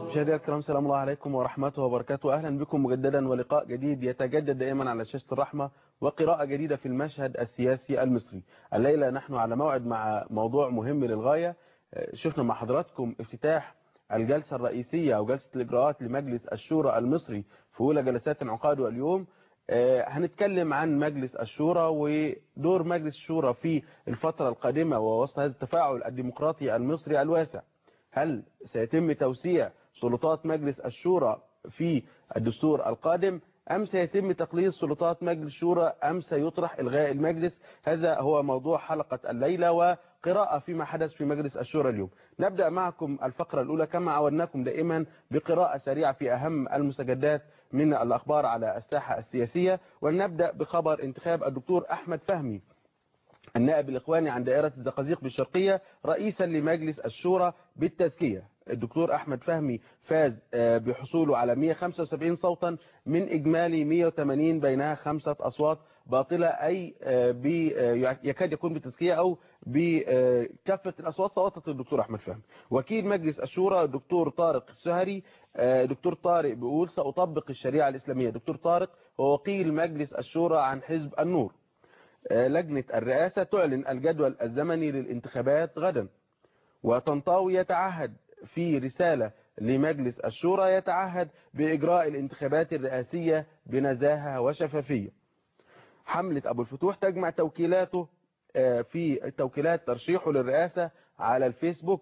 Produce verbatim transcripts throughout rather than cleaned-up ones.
مشاهدينا الكرام، سلام الله عليكم ورحمته وبركاته. اهلا بكم مجددا ولقاء جديد يتجدد دائما على شاشة الرحمة وقراءة جديدة في المشهد السياسي المصري. الليلة نحن على موعد مع موضوع مهم للغاية. شفنا مع حضراتكم افتتاح الجلسة الرئيسية او جلسة الاجراءات لمجلس الشورى المصري في اولى جلسات انعقاده اليوم. هنتكلم عن مجلس الشورى ودور مجلس الشورى في الفترة القادمة ووسط هذا التفاعل الديمقراطي المصري الواسع. هل سيتم توسيع سلطات مجلس الشورى في الدستور القادم أم سيتم تقليص سلطات مجلس الشورى أم سيطرح إلغاء المجلس؟ هذا هو موضوع حلقة الليلة وقراءة فيما حدث في مجلس الشورى اليوم. نبدأ معكم الفقرة الأولى كما عودناكم دائما بقراءة سريعة في أهم المستجدات من الأخبار على الساحة السياسية، ونبدأ بخبر انتخاب الدكتور أحمد فهمي النائب الإخواني عن دائرة الزقازيق بالشرقية رئيسا لمجلس الشورى بالتزكية. الدكتور أحمد فهمي فاز بحصوله على مئة وخمسة وسبعين صوتا من إجمالي مئة وثمانين، بينها خمسة أصوات باطلة، أي يكاد يكون بالتزكية أو بكافة الأصوات صوتت الدكتور أحمد فهمي. وكيل مجلس الشورى الدكتور طارق السهري، دكتور طارق بيقول سأطبق الشريعة الإسلامية. دكتور طارق هو وكيل مجلس الشورى عن حزب النور. لجنة الرئاسة تعلن الجدول الزمني للانتخابات غدا. وطنطاوي يتعهد في رسالة لمجلس الشورى يتعهد بإجراء الانتخابات الرئاسية بنزاهة وشفافية. حملة أبو الفتوح تجمع توكيلاته في توكيلات ترشيحه للرئاسة على الفيسبوك.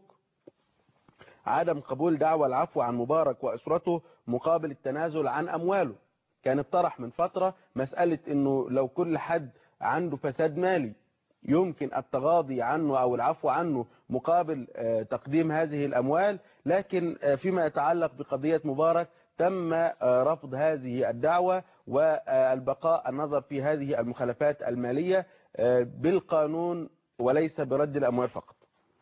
عدم قبول دعوى العفو عن مبارك وأسرته مقابل التنازل عن أمواله. كان اطرح من فترة مسألة أنه لو كل حد عنده فساد مالي يمكن التغاضي عنه أو العفو عنه مقابل تقديم هذه الأموال، لكن فيما يتعلق بقضية مبارك تم رفض هذه الدعوة والبقاء النظر في هذه المخالفات المالية بالقانون وليس برد الأموال فقط.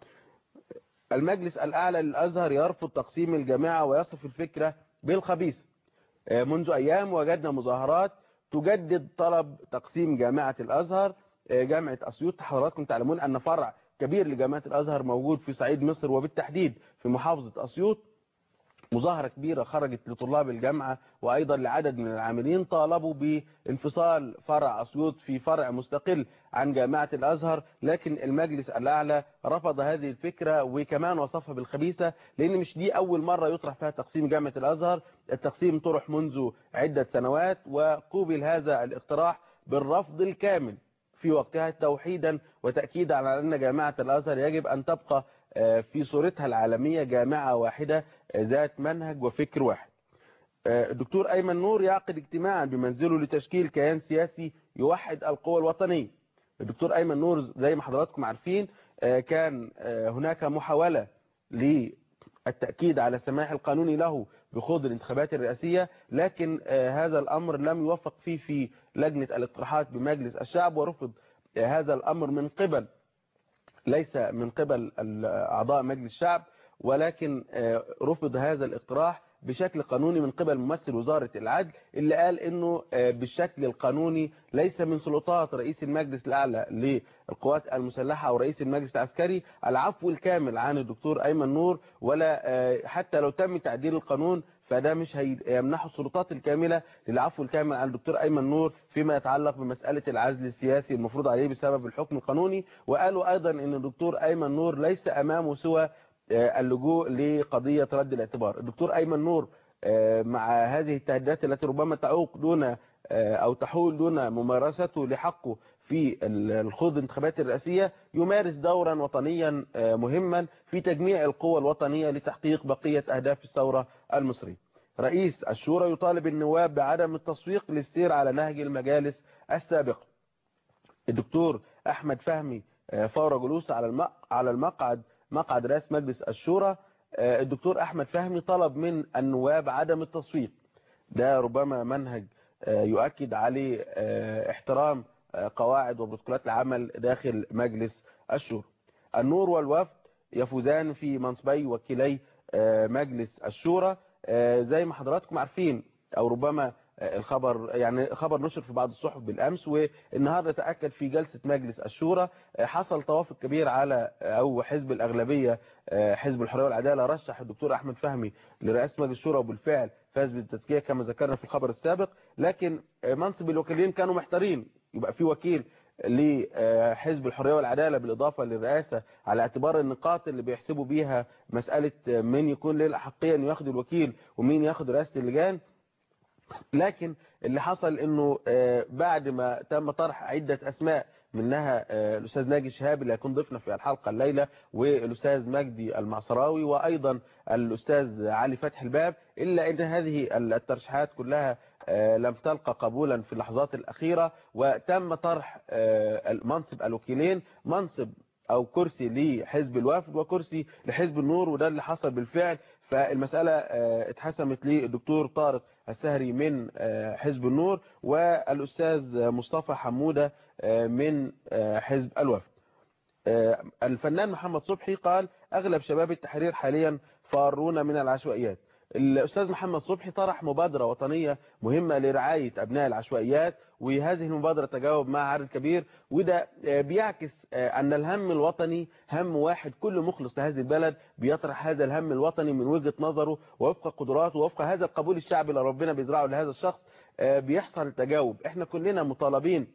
المجلس الأعلى للأزهر يرفض تقسيم الجامعة ويصف الفكرة بالخبيثة. منذ أيام وجدنا مظاهرات تجدد طلب تقسيم جامعة الأزهر. جامعة أسيوط، حضراتكم تعلمون أن فرع كبير لجامعة الأزهر موجود في صعيد مصر وبالتحديد في محافظة أسيوط. مظاهرة كبيرة خرجت لطلاب الجامعة وأيضا لعدد من العاملين طالبوا بانفصال فرع أسيوط في فرع مستقل عن جامعة الأزهر، لكن المجلس الأعلى رفض هذه الفكرة وكمان وصفها بالخبيثة، لأن مش دي أول مرة يطرح فيها تقسيم جامعة الأزهر. التقسيم طرح منذ عدة سنوات وقوبل هذا الاقتراح بالرفض الكامل في وقتها توحيدا وتأكيدا على أن جامعة الأزهر يجب أن تبقى في صورتها العالمية جامعة واحدة ذات منهج وفكر واحد. الدكتور أيمن نور يعقد اجتماعا بمنزله لتشكيل كيان سياسي يوحد القوى الوطنية. الدكتور أيمن نور زي ما حضراتكم عارفين كان هناك محاولة للتأكيد على السماح القانوني له بخوض الانتخابات الرئاسية، لكن هذا الأمر لم يوفق فيه في لجنة الاقتراحات بمجلس الشعب، ورفض هذا الأمر من قبل ليس من قبل أعضاء مجلس الشعب، ولكن رفض هذا الاقتراح بشكل قانوني من قبل ممثل وزارة العدل اللي قال انه بالشكل القانوني ليس من سلطات رئيس المجلس الأعلى للقوات المسلحة او رئيس المجلس العسكري العفو الكامل عن الدكتور أيمن نور، ولا حتى لو تم تعديل القانون فده مش هيمنحه السلطات الكاملة للعفو الكامل عن الدكتور أيمن نور فيما يتعلق بمسألة العزل السياسي المفروض عليه بسبب الحكم القانوني. وقالوا أيضا أن الدكتور أيمن نور ليس أمامه سوى اللجوء لقضية رد الاعتبار. الدكتور أيمن نور مع هذه التهديدات التي ربما تعوق دون أو تحول دون ممارسته لحقه في الخوض الانتخابات الرئاسية يمارس دورا وطنيا مهما في تجميع القوى الوطنية لتحقيق بقية أهداف الثورة المصرية. رئيس الشورى يطالب النواب بعدم التصويت للسير على نهج المجالس السابقة. الدكتور أحمد فهمي فور جلوسه على على المقعد مقعد رئاسة مجلس الشورى، الدكتور أحمد فهمي طلب من النواب عدم التصويت. ده ربما منهج يؤكد عليه احترام قواعد وبروتوكولات العمل داخل مجلس الشورى. النور والوفد يفوزان في منصبي وكيلي مجلس الشورى. زي ما حضراتكم عارفين او ربما الخبر يعني خبر نشر في بعض الصحف بالامس، والنهارده تاكد في جلسه مجلس الشورى. حصل توافق كبير على او حزب الاغلبيه حزب الحريه والعداله رشح الدكتور احمد فهمي لرئاسه مجلس الشورى، وبالفعل فاز بالتزكيه كما ذكرنا في الخبر السابق. لكن منصب الوكيلين كانوا محتارين، يبقى في وكيل لحزب الحريه والعداله بالاضافه للرئاسه على اعتبار النقاط اللي بيحسبوا بيها مساله مين يكون له الاحقيه انه ياخد الوكيل ومين ياخد رئاسه اللجان. لكن اللي حصل انه بعد ما تم طرح عده اسماء منها الاستاذ ناجي شهاب اللي هيكون ضيفنا في الحلقه الليله، والاستاذ مجدي المعصراوي، وايضا الاستاذ علي فتح الباب، الا ان هذه الترشيحات كلها لم تلقى قبولا في اللحظات الاخيره، وتم طرح منصب الوكيلين، منصب او كرسي لحزب الوفد وكرسي لحزب النور، وده اللي حصل بالفعل. فالمساله اتحسمت للدكتور طارق السهري من حزب النور والاستاذ مصطفى حموده من حزب الوفد. الفنان محمد صبحي قال اغلب شباب التحرير حاليا فارون من العشوائيات. الأستاذ محمد صبحي طرح مبادرة وطنية مهمة لرعاية أبناء العشوائيات، وهذه المبادرة تجاوب مع عدد كبير، وده بيعكس أن الهم الوطني هم واحد، كل مخلص لهذه البلد بيطرح هذا الهم الوطني من وجهة نظره ووفق قدراته ووفق هذا القبول الشعبي اللي ربنا بيزرعه لهذا الشخص. بيحصل تجاوب. احنا كلنا مطالبين،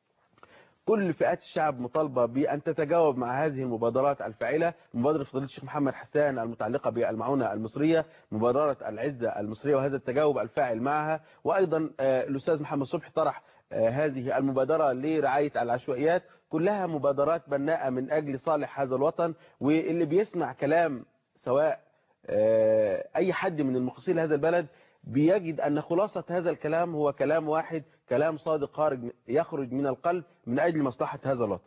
كل فئات الشعب مطالبة بأن تتجاوب مع هذه المبادرات الفاعلة، مبادرة فضيلة الشيخ محمد حسان المتعلقة بالمعونة المصرية، مبادرة العزة المصرية وهذا التجاوب الفاعل معها، وأيضا الأستاذ محمد صبحي طرح هذه المبادرة لرعاية العشوائيات. كلها مبادرات بناءة من أجل صالح هذا الوطن، واللي بيسمع كلام سواء أي حد من المخلصين لهذا البلد بيجد أن خلاصة هذا الكلام هو كلام واحد، كلام صادق خارج يخرج من القلب من أجل مصلحة هذا الوطن.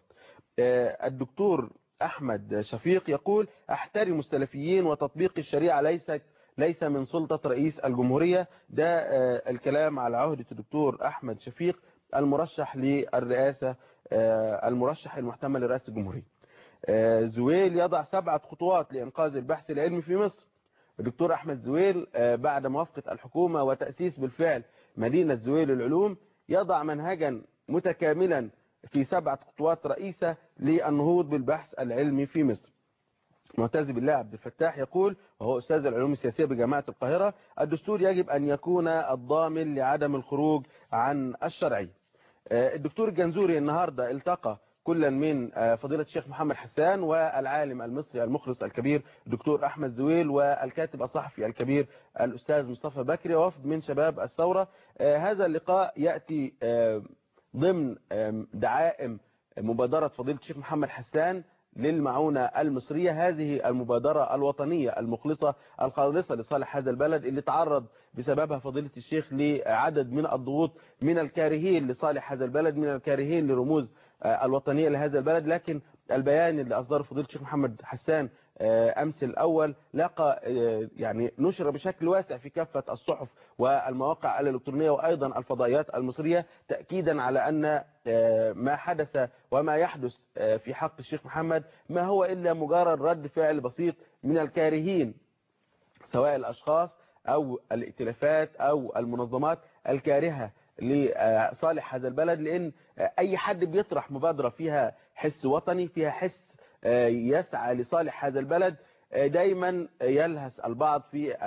الدكتور أحمد شفيق يقول احترم السلفيين وتطبيق الشريعة ليس ليس من سلطة رئيس الجمهورية. ده الكلام على عهدة الدكتور أحمد شفيق المرشح للرئاسة، المرشح المحتمل لرئاسة الجمهورية. زويل يضع سبعة خطوات لإنقاذ البحث العلمي في مصر. الدكتور أحمد زويل بعد موافقة الحكومة وتأسيس بالفعل مدينة زويل للعلوم يضع منهجا متكاملا في سبعة خطوات رئيسة للنهوض بالبحث العلمي في مصر. معتز بالله عبد الفتاح يقول، وهو أستاذ العلوم السياسية بجامعة القاهرة، الدستور يجب أن يكون الضامن لعدم الخروج عن الشرعية. الدكتور الجنزوري النهاردة التقى كلا من فضيلة الشيخ محمد حسان والعالم المصري المخلص الكبير الدكتور أحمد زويل والكاتب الصحفي الكبير الأستاذ مصطفى بكري ووفد من شباب الثورة. هذا اللقاء يأتي ضمن دعائم مبادرة فضيلة الشيخ محمد حسان للمعونة المصرية، هذه المبادرة الوطنية المخلصة الخالصة لصالح هذا البلد اللي تعرض بسببها فضيلة الشيخ لعدد من الضغوط من الكارهين لصالح هذا البلد، من الكارهين لرموز الوطنية لهذا البلد. لكن البيان اللي أصدره فضيلة الشيخ محمد حسان أمس الأول لقى يعني نشر بشكل واسع في كافة الصحف والمواقع الإلكترونية وأيضا الفضائيات المصرية، تأكيدا على أن ما حدث وما يحدث في حق الشيخ محمد ما هو إلا مجرد رد فعل بسيط من الكارهين، سواء الأشخاص أو الائتلافات أو المنظمات الكارهة لصالح هذا البلد. لأن أي حد بيطرح مبادرة فيها حس وطني، فيها حس يسعى لصالح هذا البلد، دايما يلهث البعض في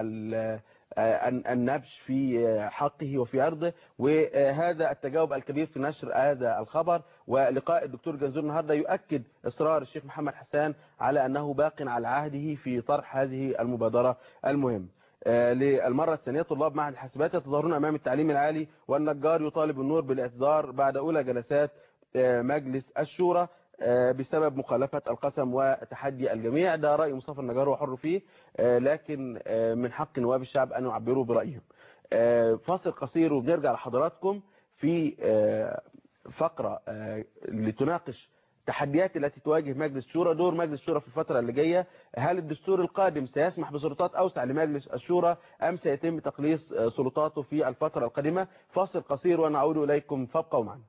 النبش في حقه وفي عرضه. وهذا التجاوب الكبير في نشر هذا الخبر ولقاء الدكتور جنزور النهارده يؤكد إصرار الشيخ محمد حسان على أنه باق على عهده في طرح هذه المبادرة المهمة. للمرة الثانية طلاب معهد الحاسبات يتظاهرون أمام التعليم العالي، والنجار يطالب النور بالاعتذار بعد أولى جلسات مجلس الشورى بسبب مخالفة القسم وتحدي الجميع. ده رأي مصطفى النجار وحر فيه، لكن من حق نواب الشعب أن يعبروا برأيهم. فاصل قصير وبنرجع لحضراتكم في فقرة لتناقش التحديات التي تواجه مجلس الشورى، دور مجلس الشورى في الفترة اللي جاية، هل الدستور القادم سيسمح بسلطات أوسع لمجلس الشورى أم سيتم تقليص سلطاته في الفترة القادمة؟ فاصل قصير ونعود إليكم، فابقوا معنا.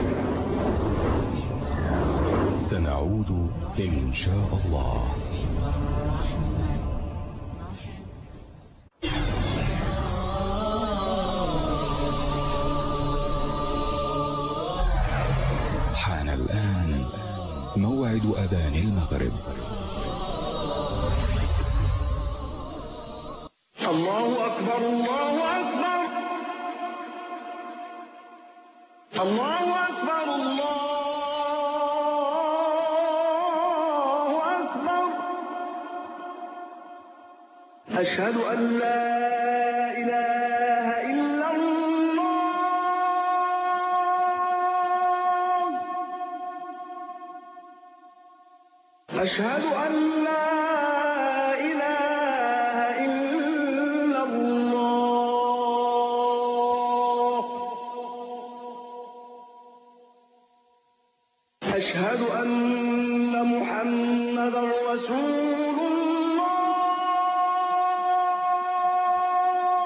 سنعود إن شاء الله. حان الآن موعد أذان المغرب. الله أكبر الله أكبر الله أكبر الله أكبر. أشهد أن لا إله إلا الله. أشهد أن لا أشهد أن محمدا رسول الله.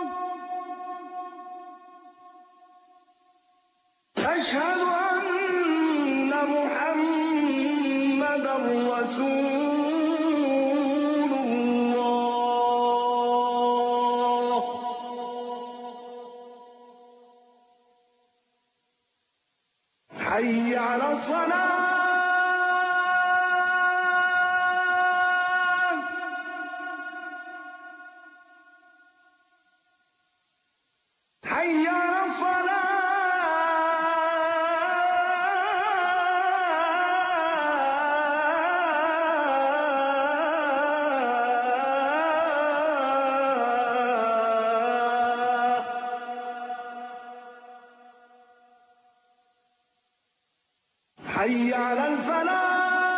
أشهد أن محمدا رسول الله. حي على الصلاة. حي على الصلاة. حي على الفلاح.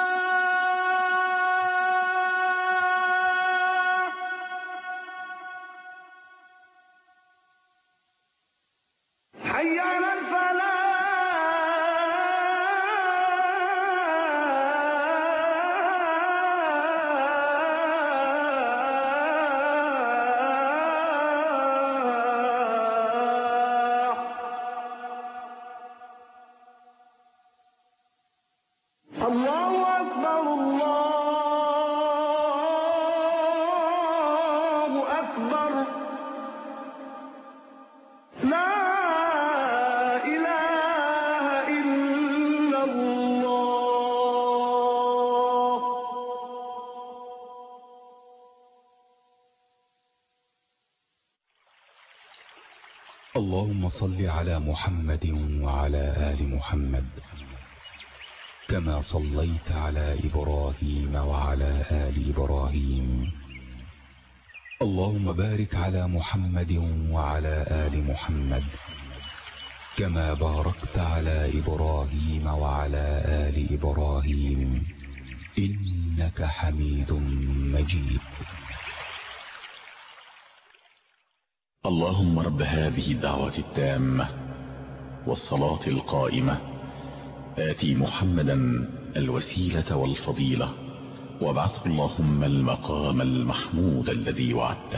حي على الله أكبر الله أكبر. لا إله إلا الله. اللهم صل على محمد وعلى آل محمد كما صليت على إبراهيم وعلى آل إبراهيم. اللهم بارك على محمد وعلى آل محمد كما باركت على إبراهيم وعلى آل إبراهيم إنك حميد مجيد. اللهم رب هذه الدعوة التامة والصلاة القائمة آتي محمدا الوسيلة والفضيلة وابعثه اللهم المقام المحمود الذي وعدته.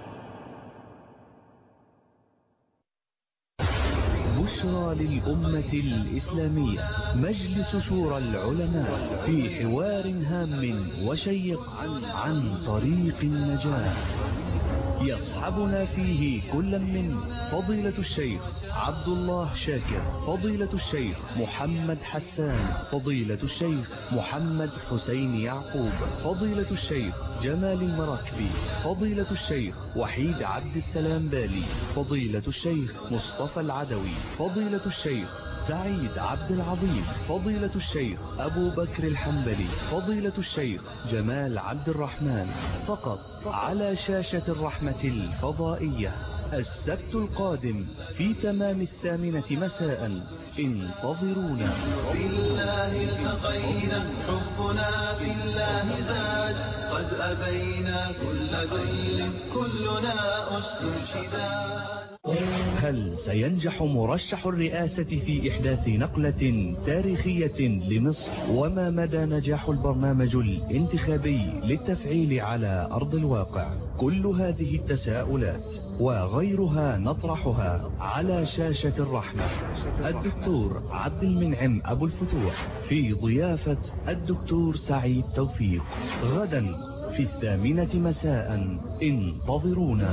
بشرى للأمة الإسلامية مجلس شورى العلماء في حوار هام وشيق عن طريق النجاة يصحبنا فيه كل من فضيلة الشيخ عبد الله شاكر، فضيلة الشيخ محمد حسان، فضيلة الشيخ محمد حسين يعقوب، فضيلة الشيخ جمال المراكبي، فضيلة الشيخ وحيد عبد السلام بالي، فضيلة الشيخ مصطفى العدوي، فضيلة الشيخ سعيد عبد العظيم، فضيلة الشيخ أبو بكر الحنبلي، فضيلة الشيخ جمال عبد الرحمن، فقط على شاشة الرحمة الفضائية السبت القادم في تمام الثامنة مساء. انتظرونا. بالله التقينا حبنا بالله زاد قد أبينا كل ذل كلنا أسد شداد. هل سينجح مرشح الرئاسة في إحداث نقلة تاريخية لمصر؟ وما مدى نجاح البرنامج الانتخابي للتفعيل على أرض الواقع؟ كل هذه التساؤلات وغيرها نطرحها على شاشة الرحمة. الدكتور عبد المنعم أبو الفتوح في ضيافة الدكتور سعيد توفيق، غدا في الثامنة مساء. انتظرونا.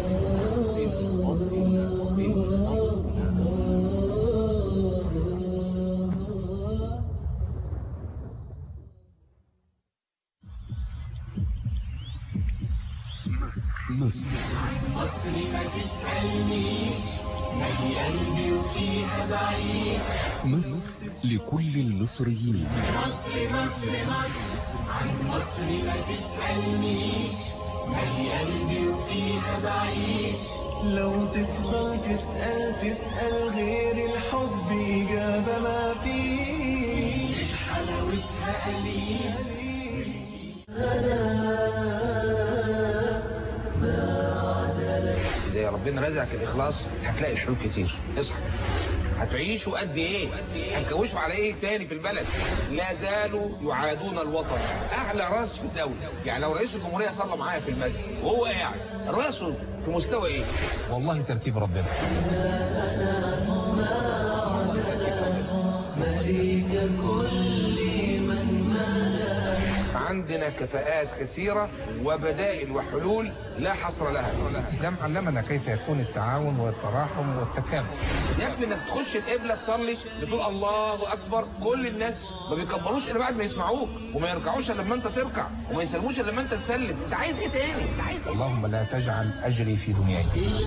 مصر مصر ما تسألنيش مالي قلبي وفيها بعيد. مصر لكل المصريين. مصر مصر مصر عن مصر ما تسألنيش مالي قلبي وفيها بعيش. لو تفضل تسأل تسأل غير الحب إجابة ما فيش. حلاوتها قليل زي ربنا رزقك الإخلاص هتلاقي الحلول كتير. اصحى. هتعيشوا قد ايه؟ هنكوشوا على ايه تاني في البلد؟ لا زالوا يعادون الوطن. اعلى راس في الدولة، يعني لو رئيس الجمهورية صلى معايا في المسجد وهو قاعد راسه في مستوى ايه؟ والله ترتيب ربنا. عندنا كفاءات كثيرة وبدائل وحلول لا حصر لها. الإسلام علمنا كيف يكون التعاون والتراحم والتكامل. يكفي انك تخش القبلة تصلي بتقول الله أكبر، كل الناس ما بيكبروش إلا بعد ما يسمعوك، وما يركعوش إلا لما أنت تركع، وما يسلموش إلا لما أنت تسلم. أنت عايز إيه تاني؟ أنت عايز إيه؟ اللهم لا تجعل أجري في دنياي. أجري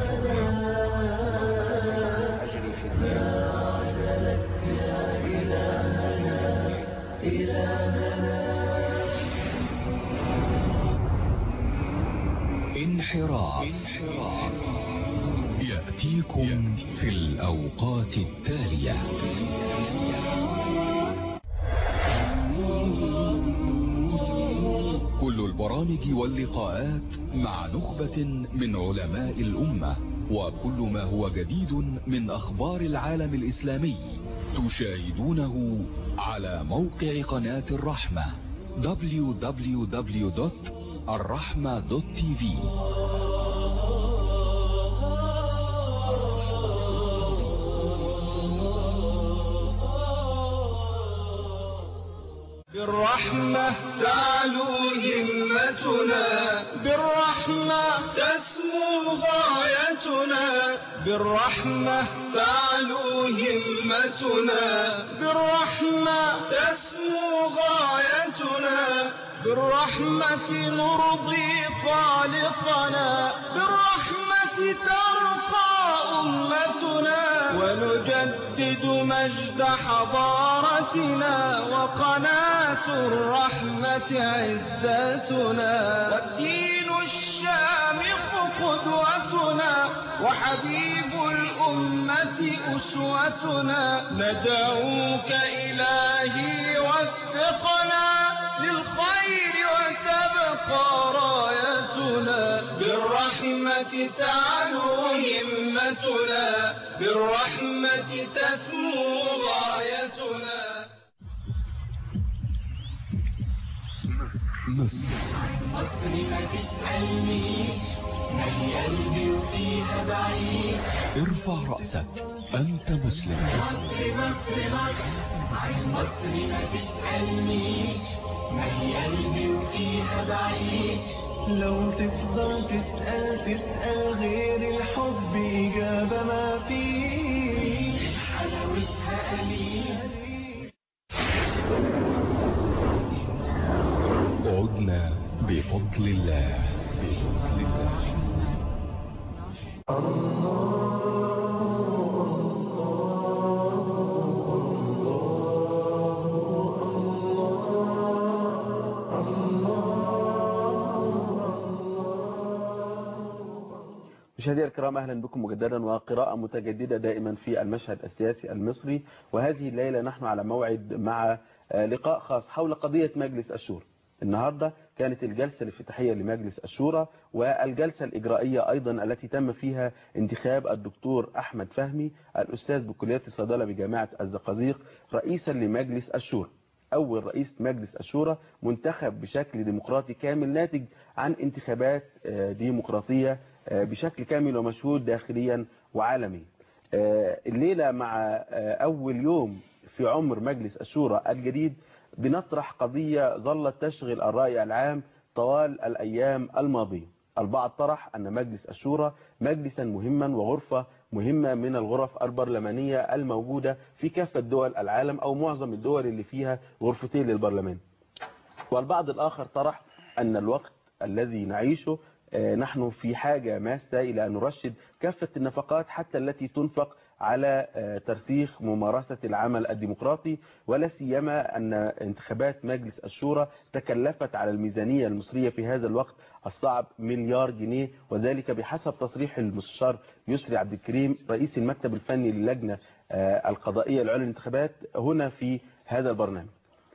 في دنياي. انحراف يأتيكم في الأوقات التالية. كل البرامج واللقاءات مع نخبة من علماء الأمة، وكل ما هو جديد من أخبار العالم الإسلامي تشاهدونه على موقع قناة الرحمة دبليو دبليو دبليو دوت الرحمة دوت تي في. بالرحمة تعلو همتنا، بالرحمة تسمو غايتنا، بالرحمة تعلو همتنا، بالرحمة تسمو غايتنا، بالرحمة نرضي خالقنا، بالرحمة ترقى أمتنا، ونجدد مجد حضارتنا، وقناة الرحمة عزتنا، والدين الشامخ قدوتنا، وحبيب الأمة أسوتنا. ندعوك إلهي وفقنا للخير وتبقى رايتنا، بالرحمة تعلو همتنا، بالرحمة تسمو غايتنا. مصر مصر ما تسألنيش مالي قلبي وفيها بعيد. ارفع رأسك، أنت مسلم. مصر مصر مصر عن مصر ما تسألنيش مالي قلبي وفيها بعيد. لو تفضل تسأل تسأل غير الحب إجابة ما فيش. حلاوتها قليل. عدنا بفضل الله. بفضل الله. مشاهدينا الكرام، اهلا بكم مجددا وقراءة متجددة دائما في المشهد السياسي المصري. وهذه الليلة نحن على موعد مع لقاء خاص حول قضية مجلس الشورى. النهاردة كانت الجلسة الافتتاحية لمجلس الشورى، والجلسة الإجرائية أيضا التي تم فيها انتخاب الدكتور أحمد فهمي الأستاذ بكلية الصيدلة بجامعة الزقازيق رئيسا لمجلس الشورى. أول رئيس مجلس الشورى منتخب بشكل ديمقراطي كامل، ناتج عن انتخابات ديمقراطية بشكل كامل ومشهود داخليا وعالميا. الليلة مع أول يوم في عمر مجلس الشورى الجديد بنطرح قضية ظلت تشغل الرأي العام طوال الأيام الماضية. البعض طرح أن مجلس الشورى مجلسا مهما وغرفة مهمة من الغرف البرلمانية الموجودة في كافة دول العالم أو معظم الدول اللي فيها غرفتين للبرلمان. والبعض الآخر طرح أن الوقت الذي نعيشه نحن في حاجة ماسة إلى أن نرشد كافة النفقات حتى التي تنفق على ترسيخ ممارسة العمل الديمقراطي، ولا سيما أن انتخابات مجلس الشورى تكلفت على الميزانية المصرية في هذا الوقت الصعب مليار جنيه، وذلك بحسب تصريح المستشار يسري عبد الكريم رئيس المكتب الفني للجنة القضائية العليا للانتخابات هنا في هذا البرنامج.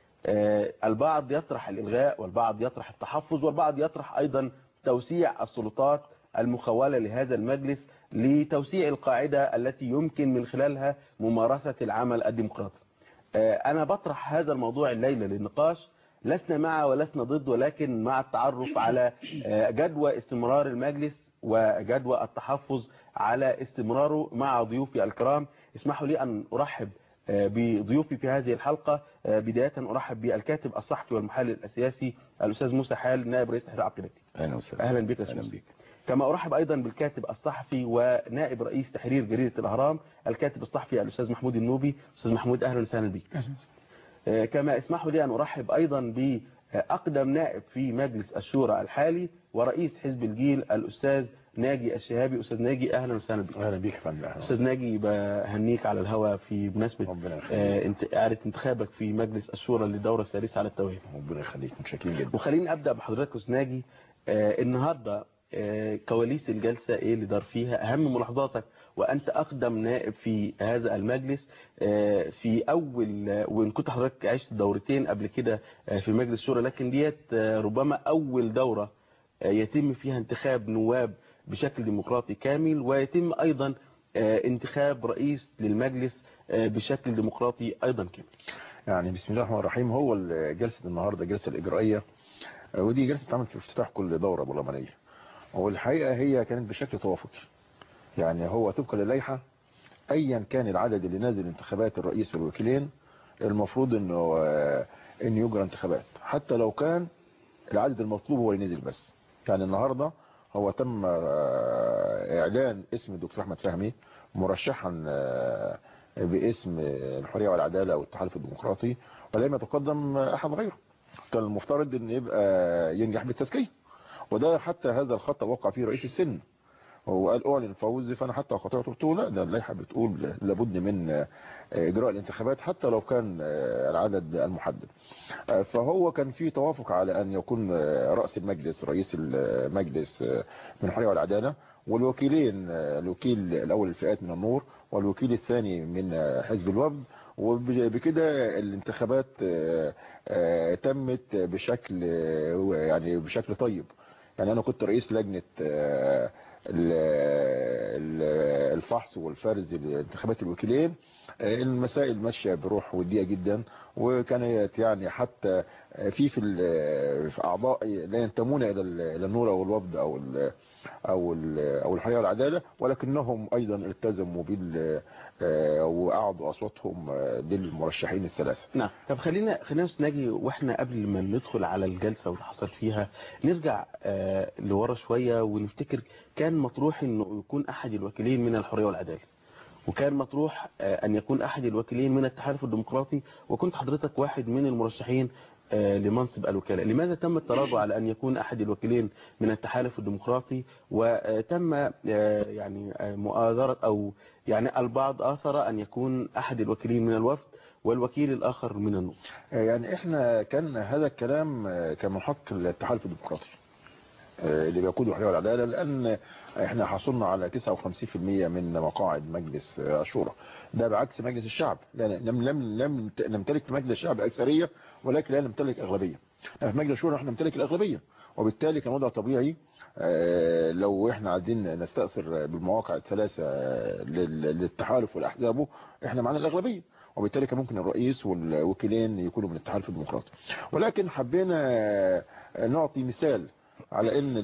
البعض يطرح الإلغاء والبعض يطرح التحفظ والبعض يطرح أيضا توسيع السلطات المخولة لهذا المجلس لتوسيع القاعدة التي يمكن من خلالها ممارسة العمل الديمقراطي. أنا بطرح هذا الموضوع الليلة للنقاش، لسنا مع ولسنا ضد، ولكن مع التعرف على جدوى استمرار المجلس وجدوى التحفظ على استمراره مع ضيوفي الكرام. اسمحوا لي أن أرحب بضيوفي في هذه الحلقة. بداية أرحب بالكاتب الصحفي والمحلل السياسي الأستاذ موسى حال نائب رئيس تحرير عقيدتي. أهلا وسهلا. أهلا بك يا أستاذ. كما أرحب أيضا بالكاتب الصحفي ونائب رئيس تحرير جريدة الأهرام الكاتب الصحفي الأستاذ محمود النوبي. أستاذ محمود أهلا وسهلا بك. أهلا. كما اسمحوا لي أن أرحب أيضا بأقدم نائب في مجلس الشورى الحالي ورئيس حزب الجيل الأستاذ ناجي الشهابي. أستاذ ناجي أهلا وسهلا بك. أهلا بك فندم. أستاذ ناجي بهنيك على الهواء في مناسبة إعادة انتخابك في مجلس الشورى للدورة الثالثة على التوالي. ربنا يخليك، متشكرين جدا. وخليني أبدأ بحضرتك أستاذ ناجي. النهارده كواليس الجلسة ايه اللي دار فيها، اهم ملاحظاتك وانت اقدم نائب في هذا المجلس في اول، وان كنت حضرتك عشت دورتين قبل كده في مجلس الشورى، لكن ديت ربما اول دورة يتم فيها انتخاب نواب بشكل ديمقراطي كامل، ويتم ايضا انتخاب رئيس للمجلس بشكل ديمقراطي ايضا كامل. يعني بسم الله الرحمن الرحيم. هو جلسة النهاردة الجلسة الإجرائية، ودي جلسة بتعمل في افتتاح كل دورة برلمانية، والحقيقة هي كانت بشكل توافقي. يعني هو طبقا للائحة ايا كان العدد اللي نازل انتخابات الرئيس والوكيلين المفروض انه ان يجرى انتخابات حتى لو كان العدد المطلوب هو اللي نزل بس. يعني النهاردة هو تم اعلان اسم الدكتور احمد فهمي مرشحا باسم الحرية والعدالة والتحالف الديمقراطي، ولم يتقدم احد غيره. كان المفترض ان يبقى ينجح بالتزكية، وده حتى هذا الخطأ وقع فيه رئيس السن، هو قال اعلن الفوز. فانا حتى قطعته قلت له لا، ده اللائحه بتقول لابد من اجراء الانتخابات حتى لو كان العدد المحدد. فهو كان في توافق على ان يكون راس المجلس رئيس المجلس من الحريه والعداله، والوكيلين الوكيل الاول الفئات من النور والوكيل الثاني من حزب الوفد، وبكده الانتخابات تمت بشكل يعني بشكل طيب. يعني انا كنت رئيس لجنة الفحص والفرز لانتخابات الوكيلين. المسائل ماشيه بروح وديه جدا، وكانت يعني حتى في في اعضاء لا ينتمون الى الى النور او الوفد او ال او ال او الحريه والعداله، ولكنهم ايضا التزموا بال واعضوا اصواتهم للمرشحين الثلاثه. نعم. طب خلينا خلينا نجي واحنا قبل ما ندخل على الجلسه واللي حصل فيها نرجع لورا شويه ونفتكر كان مطروح انه يكون احد الوكيلين من الحريه والعداله، وكان مطروح أن يكون أحد الوكيلين من التحالف الديمقراطي، وكنت حضرتك واحد من المرشحين لمنصب الوكالة. لماذا تم التراجع على أن يكون أحد الوكيلين من التحالف الديمقراطي، وتم يعني مؤازرة أو يعني البعض آثر أن يكون أحد الوكيلين من الوفد والوكيل الآخر من النور؟ يعني إحنا كان هذا الكلام كان من حق التحالف الديمقراطي اللي بيقوده الحريه والعداله، لان احنا حصلنا على تسعة وخمسين بالمئة من مقاعد مجلس الشورى، ده بعكس مجلس الشعب. لم لم لم نمتلك في مجلس الشعب اكثريه، ولكن لا نمتلك اغلبيه. في مجلس الشورى احنا نمتلك الاغلبيه، وبالتالي كان وضع طبيعي لو احنا عايزين نستأثر بالمواقع الثلاثه للتحالف والاحزابه احنا معنا الاغلبيه، وبالتالي كان ممكن الرئيس والوكيلين يكونوا من التحالف الديمقراطي. ولكن حبينا نعطي مثال على ان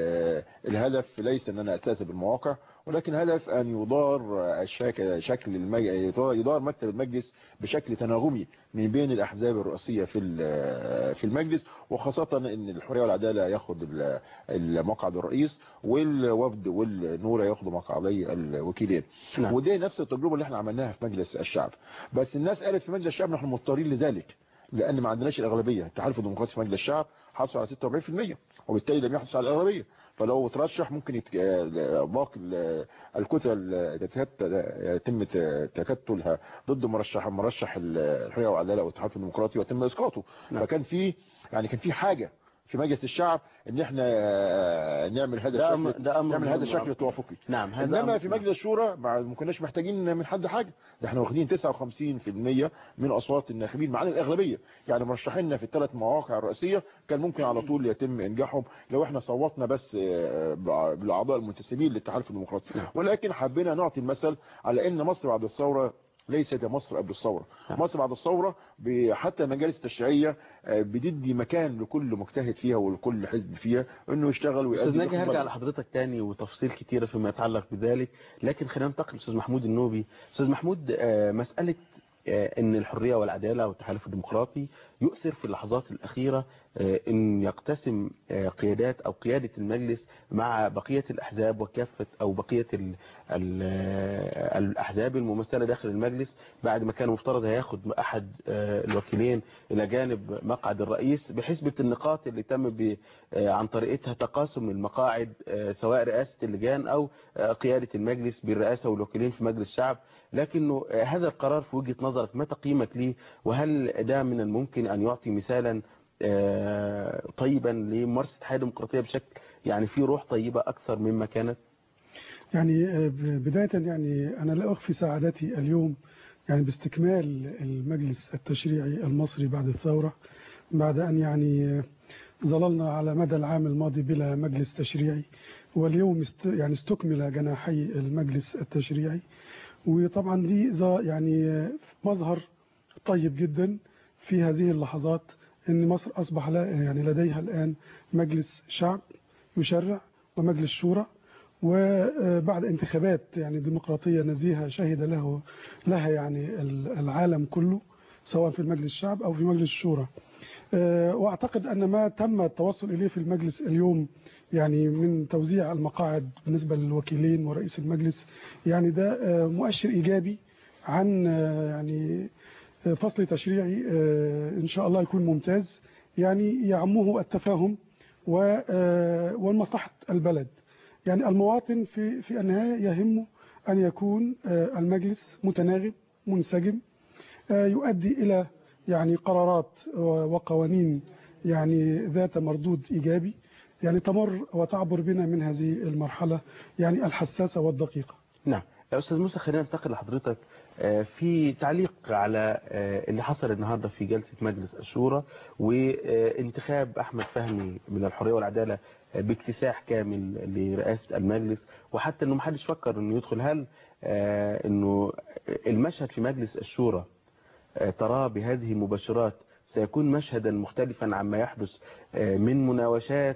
الهدف ليس ان انا اتأتى بالمواقع، ولكن هدف ان يدار الشكل شكل المج... يدار مكتب المجلس بشكل تناغمي من بين الاحزاب الرئيسيه في في المجلس، وخاصه ان الحريه والعداله ياخد المقعد الرئيس والوفد والنوره ياخدوا مقعدي الوكيلين. نعم. ودي نفس التجربه اللي احنا عملناها في مجلس الشعب، بس الناس قالت في مجلس الشعب نحن مضطرين لذلك لان ما عندناش الاغلبيه. التحالف الديمقراطي في مجلس الشعب حصل على ستة وأربعين بالمئة وبالتالي لم يحصل على الاغلبيه، فلو ترشح ممكن يت... باقي الكتل يتم تكتلها ضد مرشح مرشح الحريه والعداله والتحالف الديمقراطي ويتم اسقاطه. نعم. فكان في يعني كان في حاجه في مجلس الشعب ان احنا نعمل هذا الشكل نعمل هذا الشكل توافقي. نعم. انما في مجلس الشورى ما كناش محتاجين من حد حاجه، ده احنا واخدين تسعة وخمسين بالمئة من اصوات الناخبين معانا الاغلبيه، يعني مرشحيننا في الثلاث مواقع الرئيسيه كان ممكن على طول يتم انجاحهم لو احنا صوتنا بس بالاعضاء المنتسبين للتحالف الديمقراطي. ولكن حبينا نعطي المثل على ان مصر بعد الثوره ليست مصر قبل الثوره. مصر بعد الثوره حتى المجالس التشريعيه بتدي مكان لكل مجتهد فيها ولكل حزب فيها انه يشتغل ويأدي. استاذ ناجي هرجع لحضرتك تاني وتفاصيل كتيره فيما يتعلق بذلك، لكن خلينا ننتقل لاستاذ محمود النوبي. استاذ محمود، مساله ان الحريه والعداله والتحالف الديمقراطي يؤثر في اللحظات الاخيره ان يقتسم قيادات او قياده المجلس مع بقيه الاحزاب وكافه او بقيه ال ال الاحزاب الممثله داخل المجلس، بعد ما كان مفترض هياخد احد الوكيلين الى جانب مقعد الرئيس بحسبه النقاط اللي تم عن طريقتها تقاسم المقاعد سواء رئاسه اللجان او قياده المجلس بالرئاسه والوكيلين في مجلس الشعب. لكنه هذا القرار في وجهه نظرك ما تقييمك ليه، وهل ده من الممكن ان يعطي مثالا طيبا لممارسه الحياه الديمقراطيه بشكل يعني في روح طيبه اكثر مما كانت؟ يعني بدايه يعني انا لا اخفي سعادتي اليوم يعني باستكمال المجلس التشريعي المصري بعد الثوره، بعد ان يعني ظللنا على مدى العام الماضي بلا مجلس تشريعي، واليوم است يعني استكمل جناحي المجلس التشريعي. وطبعا دي يعني مظهر طيب جدا في هذه اللحظات ان مصر اصبح يعني لديها الان مجلس شعب يشرع ومجلس شورى، وبعد انتخابات يعني ديمقراطيه نزيهه شهد له لها يعني العالم كله سواء في المجلس الشعب او في مجلس الشورى. واعتقد ان ما تم التوصل اليه في المجلس اليوم يعني من توزيع المقاعد بالنسبه للوكيلين ورئيس المجلس يعني ده مؤشر ايجابي عن يعني فصل تشريعي ان شاء الله يكون ممتاز يعني يعمه التفاهم ومصلحه البلد. يعني المواطن في في النهايه يهمه ان يكون المجلس متناغم منسجم يؤدي الى يعني قرارات وقوانين يعني ذات مردود ايجابي يعني تمر وتعبر بنا من هذه المرحله يعني الحساسه والدقيقه. نعم. استاذ موسى، خلينا ننتقل لحضرتك في تعليق على اللي حصل النهارده في جلسه مجلس الشورى وانتخاب احمد فهمي من الحريه والعداله باكتساح كامل لرئاسه المجلس، وحتى انه ما حدش فكر انه يدخل. هل انه المشهد في مجلس الشورى تراه بهذه المباشرات سيكون مشهدا مختلفا عما يحدث من مناوشات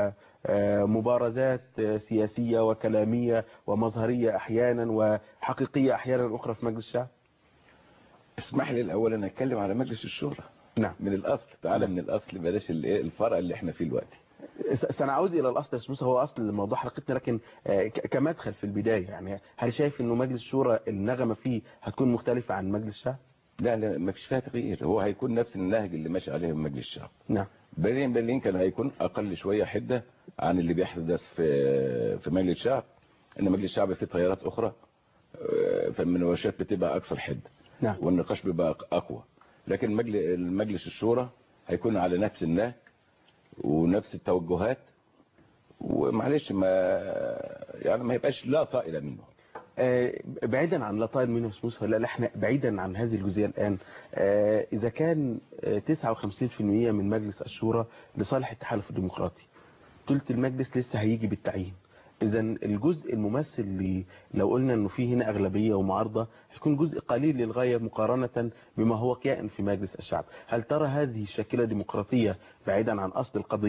ومبارزات سياسية وكلامية ومظهرية أحيانا وحقيقية أحيانا أخرى في مجلس الشعب؟ اسمح لي الأول أن أتكلم على مجلس الشورى. نعم. من الأصل، تعالى من الأصل، بلاش الفرق اللي احنا فيه دلوقتي. سنعود إلى الأصل يا سموسة، هو أصل موضوع حلقتنا، لكن كمدخل في البداية يعني هل شايف أنه مجلس الشورى النغمة فيه هتكون مختلفة عن مجلس الشعب؟ لا لا، ما فيش فيها تغيير، هو هيكون نفس النهج اللي ماشي عليه مجلس الشعب. نعم. برلين برلين كان هيكون اقل شويه حده عن اللي بيحدث في في مجلس الشعب، ان مجلس الشعب فيه تيارات اخرى فالمناوشات بتبقى اكثر حده. نعم. والنقاش بيبقى اقوى، لكن مجلس مجلس الشورى هيكون على نفس النهج ونفس التوجهات، ومعلش ما يعني ما يبقاش لا طائل منه. بعيدا عن لا طائل منه سموسة، لا احنا بعيدا عن هذه الجزئيه الان، اذا كان تسعة وخمسين بالمئة من مجلس الشورى لصالح التحالف الديمقراطي، ثلث المجلس لسه هيجي بالتعيين، اذا الجزء الممثل اللي لو قلنا انه فيه هنا اغلبيه ومعارضه هيكون جزء قليل للغايه مقارنه بما هو كائن في مجلس الشعب. هل ترى هذه الشاكله ديمقراطيه بعيدا عن اصل القضيه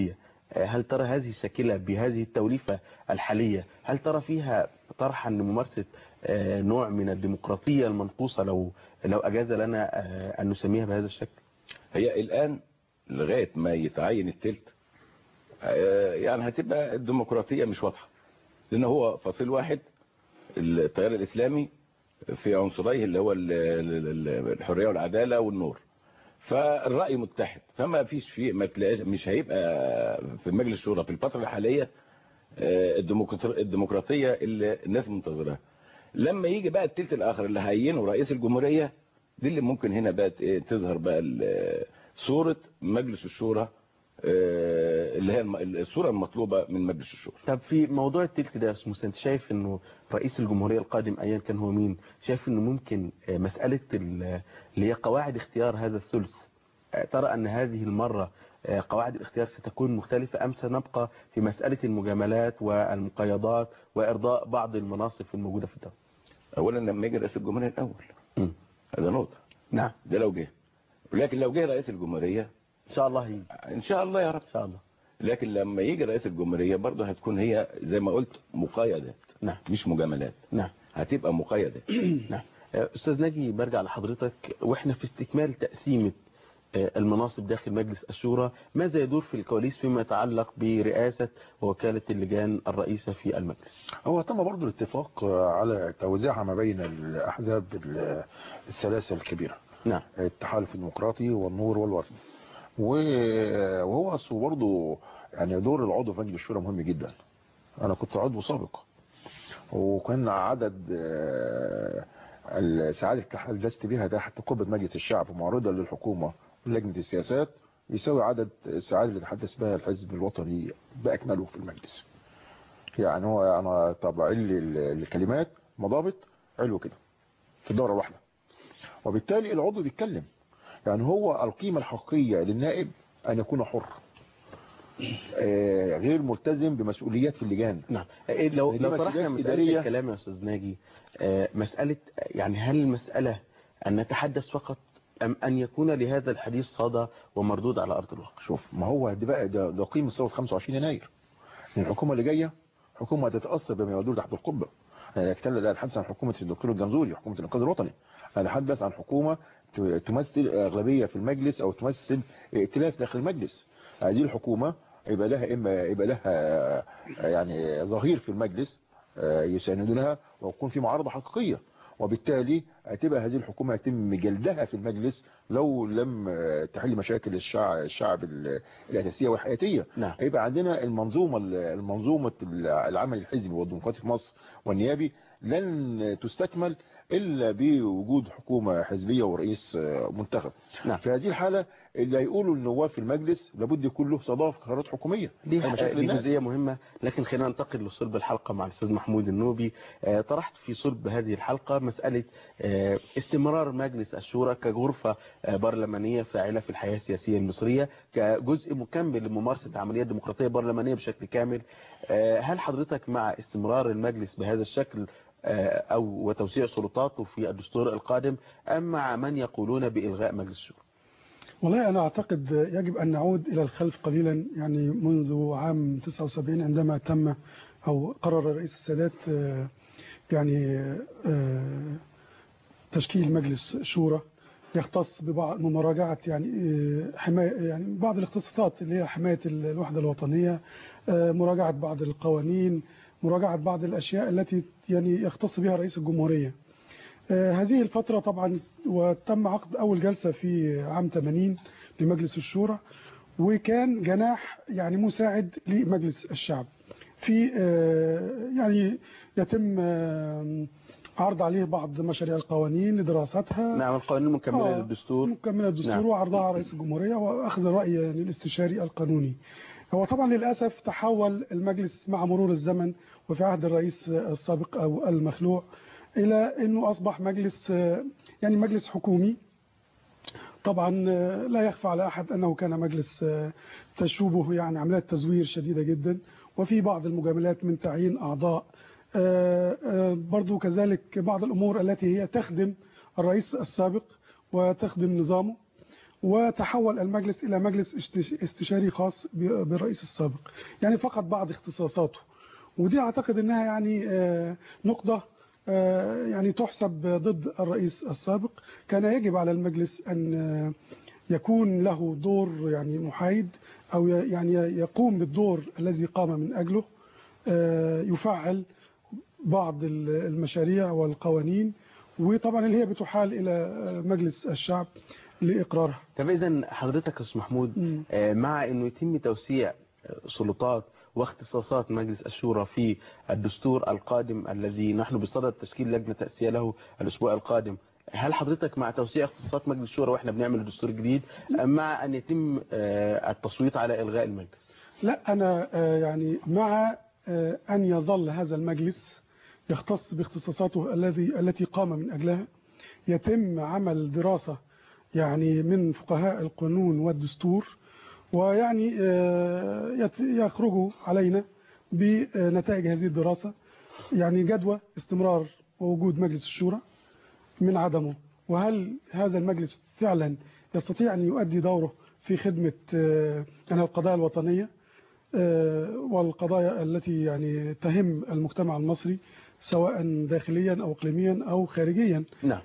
هل ترى هذه الشاكلة بهذه التوليفة الحالية هل ترى فيها طرحا لممارسة نوع من الديمقراطية المنقوصة لو لو أجاز لنا أن نسميها بهذا الشكل؟ هي الآن لغاية ما يتعين التلت يعني هتبقى الديمقراطية مش واضحة، لأن هو فصيل واحد التيار الإسلامي في عنصريه اللي هو الحرية والعدالة والنور، فالرأي متحد، فما فيش فيه ما تلاقيش مش هيبقى في مجلس الشورى في الفترة الحالية الديمقراطية اللي الناس منتظرها. لما يجي بقى التلت الآخر اللي هينه رئيس الجمهورية، دي اللي ممكن هنا بقى تظهر بقى صورة مجلس الشورى اللي هي الصورة المطلوبة من مجلس الشورى. طب في موضوع التلت ده يا استاذ موسى، انت شايف انه رئيس الجمهورية القادم ايا كان هو مين، شايف انه ممكن مسألة اللي هي قواعد اختيار هذا الثلث، ترى ان هذه المرة قواعد الاختيار ستكون مختلفة ام سنبقى في مسألة المجاملات والمقايضات وارضاء بعض المناصب الموجودة في الدولة؟ اولا لما يجي رئيس الجمهورية الاول هذا نقطة، نعم ده لو جه، ولكن لو جه رئيس الجمهورية ان شاء الله هي. ان شاء الله يا رب ان شاء الله. لكن لما يجي رئيس الجمهورية برضه هتكون هي زي ما قلت مقايدات، نعم مش مجاملات، نعم هتبقى مقايدة. نعم. استاذ ناجي برجع لحضرتك، واحنا في استكمال تقسيمة المناصب داخل مجلس الشورى، ماذا يدور في الكواليس فيما يتعلق برئاسة ووكالة اللجان الرئيسة في المجلس؟ هو تم برضو الاتفاق على توزيعها ما بين الأحزاب الثلاثة الكبيرة، نعم، التحالف الديمقراطي والنور والوفد، وهو أصله برضو يعني دور العضو في مجلس الشورى مهم جدا. أنا كنت عضو سابق، وكان عدد السعادة اللي دست بها تحت قبة مجلس الشعب معرضة للحكومة ولجنة السياسات يساوي عدد السعادة اللي تحدث بها الحزب الوطني بأكمله في المجلس. يعني هو أنا طبع لي الكلمات مضابط علو كده في الدورة الواحدة، وبالتالي العضو بيتكلم. يعني هو القيمة الحقيقية للنائب أن يكون حر غير ملتزم بمسؤوليات في اللجان. نعم. لو لو طرحنا مسألة الكلام يا أستاذ ناجي، مسألة يعني هل المسألة أن نتحدث فقط أم أن يكون لهذا الحديث صدى ومردود على أرض الواقع؟ شوف، ما هو دي بقى ده, ده قيمة ثورة خمسة وعشرين يناير. الحكومة اللي جاية حكومة تتأثر بما يدور تحت القبة. أنا أتكلم لا أتحدث عن حكومة الدكتور الجنزوري، حكومة الإنقاذ الوطني. أنا أتحدث عن حكومة تمثل أغلبية في المجلس أو تمثل ائتلاف داخل المجلس. هذه الحكومة يبقى لها إما يبقى لها يعني ظهير في المجلس يساندونها ويكون في معارضة حقيقية، وبالتالي هتبقى هذه الحكومة يتم جلدها في المجلس لو لم تحل مشاكل الشعب الشعب الأساسية والحياتية. نعم. هيبقى عندنا المنظومة المنظومة العمل الحزبي والديمقراطي في مصر والنيابي لن تستكمل إلا بوجود حكومة حزبية ورئيس منتخب. نعم. في هذه الحالة اللي هيقولوا النواب في المجلس لابد يكون له صدى في قرارات حكومية. دي جزئية مهمة، لكن خلينا ننتقل لصلب الحلقة مع الأستاذ محمود النوبي. طرحت في صلب هذه الحلقة مسألة استمرار مجلس الشورى كغرفة برلمانية فاعلة في الحياة السياسية المصرية، كجزء مكمل لممارسة عمليات ديمقراطية برلمانية بشكل كامل. هل حضرتك مع استمرار المجلس بهذا الشكل أو وتوسيع سلطاته في الدستور القادم، أم مع من يقولون بإلغاء مجلس الشورى؟ والله أنا أعتقد يجب أن نعود إلى الخلف قليلا، يعني منذ عام تسعة وسبعين عندما تم أو قرر رئيس السادات يعني تشكيل مجلس شورى يختص ببعض مراجعة يعني حماية يعني بعض الاختصاصات اللي هي حماية الوحدة الوطنية، مراجعة بعض القوانين، مراجعة بعض الأشياء التي يعني يختص بها رئيس الجمهورية. هذه الفترة طبعا وتم عقد أول جلسة في عام ثمانين لمجلس الشورى، وكان جناح يعني مساعد لمجلس الشعب في يعني يتم عرض عليه بعض مشاريع القوانين لدراستها. نعم، القوانين المكملة للدستور مكملة للدستور نعم. وعرضها على رئيس الجمهورية وأخذ الرأي يعني الاستشاري القانوني. هو طبعا للأسف تحول المجلس مع مرور الزمن وفي عهد الرئيس السابق أو المخلوع إلى أنه أصبح مجلس يعني مجلس حكومي. طبعا لا يخفى على أحد أنه كان مجلس تشوبه يعني عمليات تزوير شديدة جدا، وفي بعض المجاملات من تعيين أعضاء، برضو كذلك بعض الأمور التي هي تخدم الرئيس السابق وتخدم نظامه. وتحول المجلس إلى مجلس استشاري خاص بالرئيس السابق، يعني فقط بعض اختصاصاته. ودي أعتقد أنها يعني نقطة يعني تحسب ضد الرئيس السابق. كان يجب على المجلس أن يكون له دور يعني محايد، أو يعني يقوم بالدور الذي قام من أجله، يفعل بعض المشاريع والقوانين، وطبعا اللي هي بتحال إلى مجلس الشعب لإقرارها. طب إذن حضرتك يا أستاذ محمود م. مع أنه يتم توسيع سلطات واختصاصات مجلس الشورى في الدستور القادم الذي نحن بصدد تشكيل لجنة تأسية له الأسبوع القادم، هل حضرتك مع توسيع اختصاصات مجلس الشورى وإحنا بنعمل الدستور الجديد، أم مع أن يتم التصويت على إلغاء المجلس؟ لا، أنا يعني مع أن يظل هذا المجلس يختص باختصاصاته الذي التي قام من أجلها، يتم عمل دراسة يعني من فقهاء القانون والدستور، ويعني يخرجوا علينا بنتائج هذه الدراسة، يعني جدوى استمرار ووجود مجلس الشورى من عدمه، وهل هذا المجلس فعلا يستطيع أن يؤدي دوره في خدمة يعني القضايا الوطنية والقضايا التي يعني تهم المجتمع المصري سواء داخليا أو إقليميا أو خارجيا. نعم.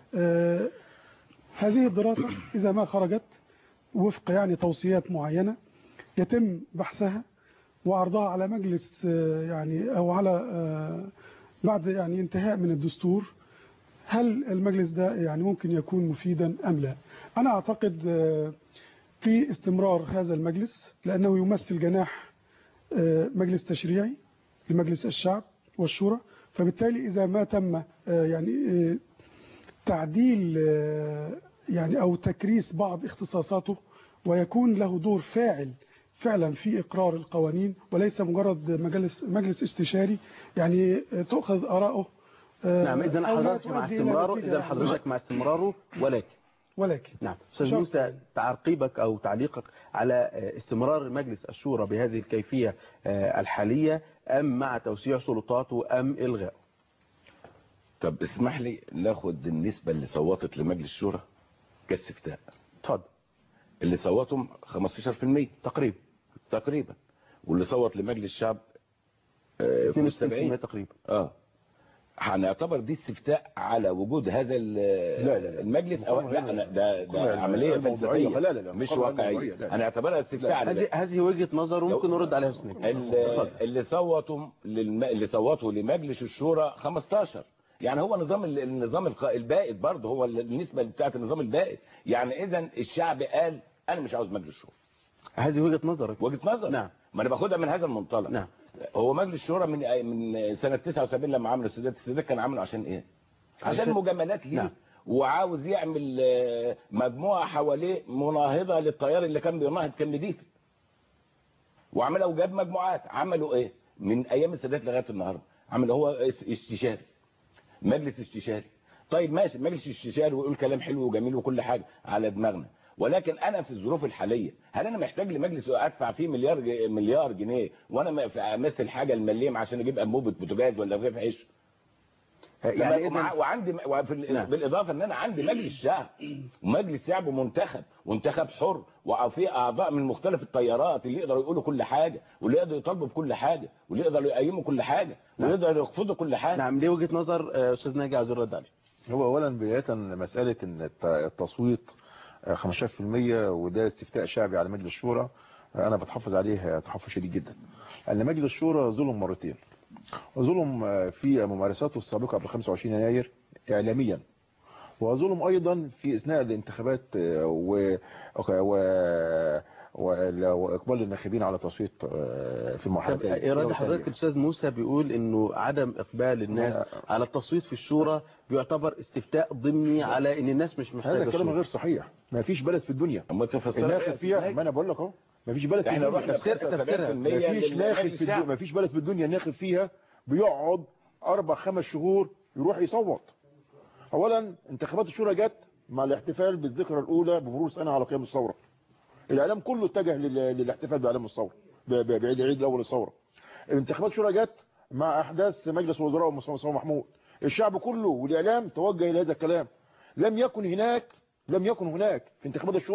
هذه الدراسة إذا ما خرجت وفق يعني توصيات معينة يتم بحثها وعرضها على مجلس يعني أو على بعد يعني انتهاء من الدستور، هل المجلس ده يعني ممكن يكون مفيدا أم لا. أنا أعتقد في استمرار هذا المجلس لأنه يمثل جناح مجلس تشريعي لمجلس الشعب والشورى، فبالتالي إذا ما تم يعني تعديل يعني أو تكريس بعض اختصاصاته ويكون له دور فاعل فعلا في إقرار القوانين وليس مجرد مجلس مجلس استشاري يعني تأخذ آراءه. نعم، إذا حضرتك مع استمراره إذا حضرتك مع استمراره ولكن ولكن نعم. أستاذ موسى، تعقيبك أو تعليقك على استمرار مجلس الشورى بهذه الكيفية الحالية، أم مع توسيع سلطاته أم إلغاء؟ طب اسمح لي ناخد النسبة اللي صوتت لمجلس الشورى كاستفتاء. اتفضل. اللي صوتهم خمستاشر بالمية تقريبا تقريبا واللي صوت لمجلس الشعب اثنين وستين بالمية تقريبا. اه هنعتبر دي استفتاء على وجود هذا لا لا المجلس او لا أنا ده, ده عمليه فلسفيه لا لا لا مش واقعيه. هنعتبرها استفتاء على هذه هذه وجهه نظر وممكن نرد عليها سنين. اللي صوتوا للم... اللي صوتوا لمجلس الشورى خمستاشر، يعني هو نظام النظام البائد برضه هو النسبه بتاعت النظام البائد، يعني اذا الشعب قال انا مش عاوز مجلس الشورى. هذه وجهه نظرك. وجهه نظر. نعم. ما انا باخدها من هذا المنطلق. نعم. هو مجلس الشورى من من سنه تسعة وسبعين لما عملوا السادات، السادات كان عامله عشان ايه؟ عشان مجاملات ليه. نعم. وعاوز يعمل مجموعه حواليه مناهضه للتيار اللي كان بيناهض كان نضيف، وعملوا وجاب مجموعات. عملوا ايه من ايام السادات لغايه النهارده؟ عمل هو استشاري، مجلس استشاري. طيب ماشي، مجلس استشاري ويقول كلام حلو وجميل وكل حاجه على دماغنا، ولكن انا في الظروف الحاليه هل انا محتاج لمجلس ادفع فيه مليار مليار جنيه وانا امثل حاجه المليم عشان اجيب انبوبه بوتاجاز ولا رغيف عيش؟ يعني إذن... وعندي وفي نعم. بالاضافه ان انا عندي مجلس شعب، ومجلس شعب منتخب وانتخاب حر وفي اعضاء من مختلف التيارات اللي يقدروا يقولوا كل حاجه واللي يقدروا يطالبوا بكل حاجه واللي يقدروا يقيموا كل حاجه واللي يقدروا يرفضوا كل حاجه. نعم. دي وجهه نظر استاذ ناجي عايز الرد عليه. هو اولا بدايه مساله ان التصويت خمستاشر بالمية وده استفتاء شعبي على مجلس الشورى، انا بتحفظ عليه تحفظ شديد جدا، لان مجلس الشورى ظلم مرتين. وظلم في ممارساته السابقه قبل خمسة وعشرين يناير اعلاميا، وظلم ايضا في اثناء الانتخابات و... و... واقبال الناخبين على تصويت في المرحله. ايه راي حضرتك الاستاذ موسى بيقول انه عدم اقبال الناس على التصويت في الشورى بيعتبر استفتاء ضمني على ان الناس مش محتاجه؟ هذا كلام غير صحيح. ما فيش بلد في الدنيا الناخب فيها، ما انا بقول لك اهو ما فيش بلد في الدنيا تفسيرها ما فيش ناخب في الدنيا، ما فيش بلد في الدنيا الناخب فيها بيقعد اربع خمس شهور يروح يصوت. اولا انتخابات الشورى جت مع الاحتفال بالذكرى الاولى بمرور سنه على قيام الثوره. الاعلام كله اتجه للاحتفال باعلام الثوره، بعيد العيد الاول الثوره. الانتخابات الشورى جت مع احداث مجلس الوزراء ومصطفى محمود. الشعب كله والاعلام توجه الى هذا الكلام. لم يكن هناك لم يكن هناك في انتخابات الشورى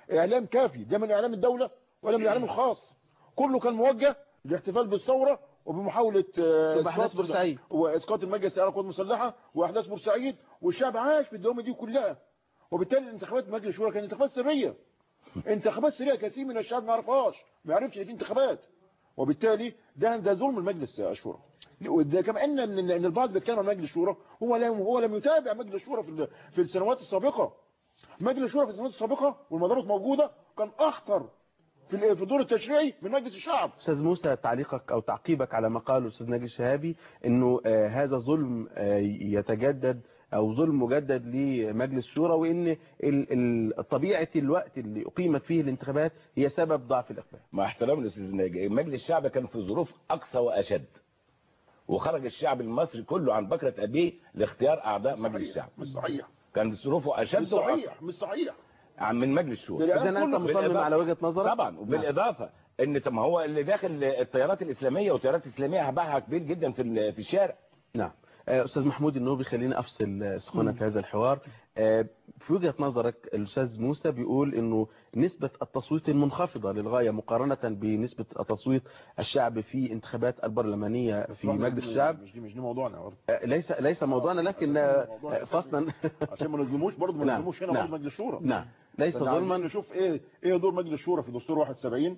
اعلام كافي ده من اعلام الدوله ولا من الاعلام الخاص. كله كان موجه للاحتفال بالثوره وبمحاوله احداث بورسعيد واسقاط المجلس على القوات المسلحه واحداث بورسعيد، والشعب عاش في الدوامه دي كلها. وبالتالي انتخابات مجلس الشورى كانت انتخابات سريه، انتخابات سريه كثير من الشعب ما يعرفهاش، ما يعرفش ان في انتخابات. وبالتالي ده ده ظلم المجلس الشورى. وده كما ان ان البعض بيتكلم عن مجلس الشورى، هو لم هو لم يتابع مجلس الشورى في في السنوات السابقه. مجلس الشورى في السنوات السابقه والمدارات موجوده كان اخطر في في الدور التشريعي من مجلس الشعب. استاذ موسى، تعليقك او تعقيبك على ما قاله الاستاذ ناجي الشهابي انه آه هذا ظلم آه يتجدد او ظلم مجدد لمجلس الشورى، وان طبيعه الوقت اللي اقيمت فيه الانتخابات هي سبب ضعف الاقبال. مع احترام الاستاذ ناجي، مجلس الشعب كان في ظروف اقصى واشد، وخرج الشعب المصري كله عن بكره ابيه لاختيار اعضاء مجلس الشعب. مش صحيح، كان ظروفه اشد. مش صحيح مش صحيح من مجلس الشورى. اذا انت مصمم على وجهه نظرك؟ طبعا، وبالاضافه ان طب ما هو اللي داخل التيارات الاسلاميه والتيارات الاسلاميه هباعها كبير جدا في في الشارع. نعم. استاذ محمود النوبي، خليني افصل سخونه هذا الحوار. في وجهه نظرك الاستاذ موسى بيقول انه نسبه التصويت المنخفضه للغايه مقارنه بنسبه التصويت الشعب في انتخابات البرلمانيه في مجلس الشعب. مش دي مش دي موضوعنا برضه. ليس ليس موضوعنا، لكن فصلا عشان ما نظلموش برضه ما نظلموش هنا برضه مجلس الشورى. نعم، ليس ظلما. نشوف ايه ايه دور مجلس الشورى في دستور واحد وسبعين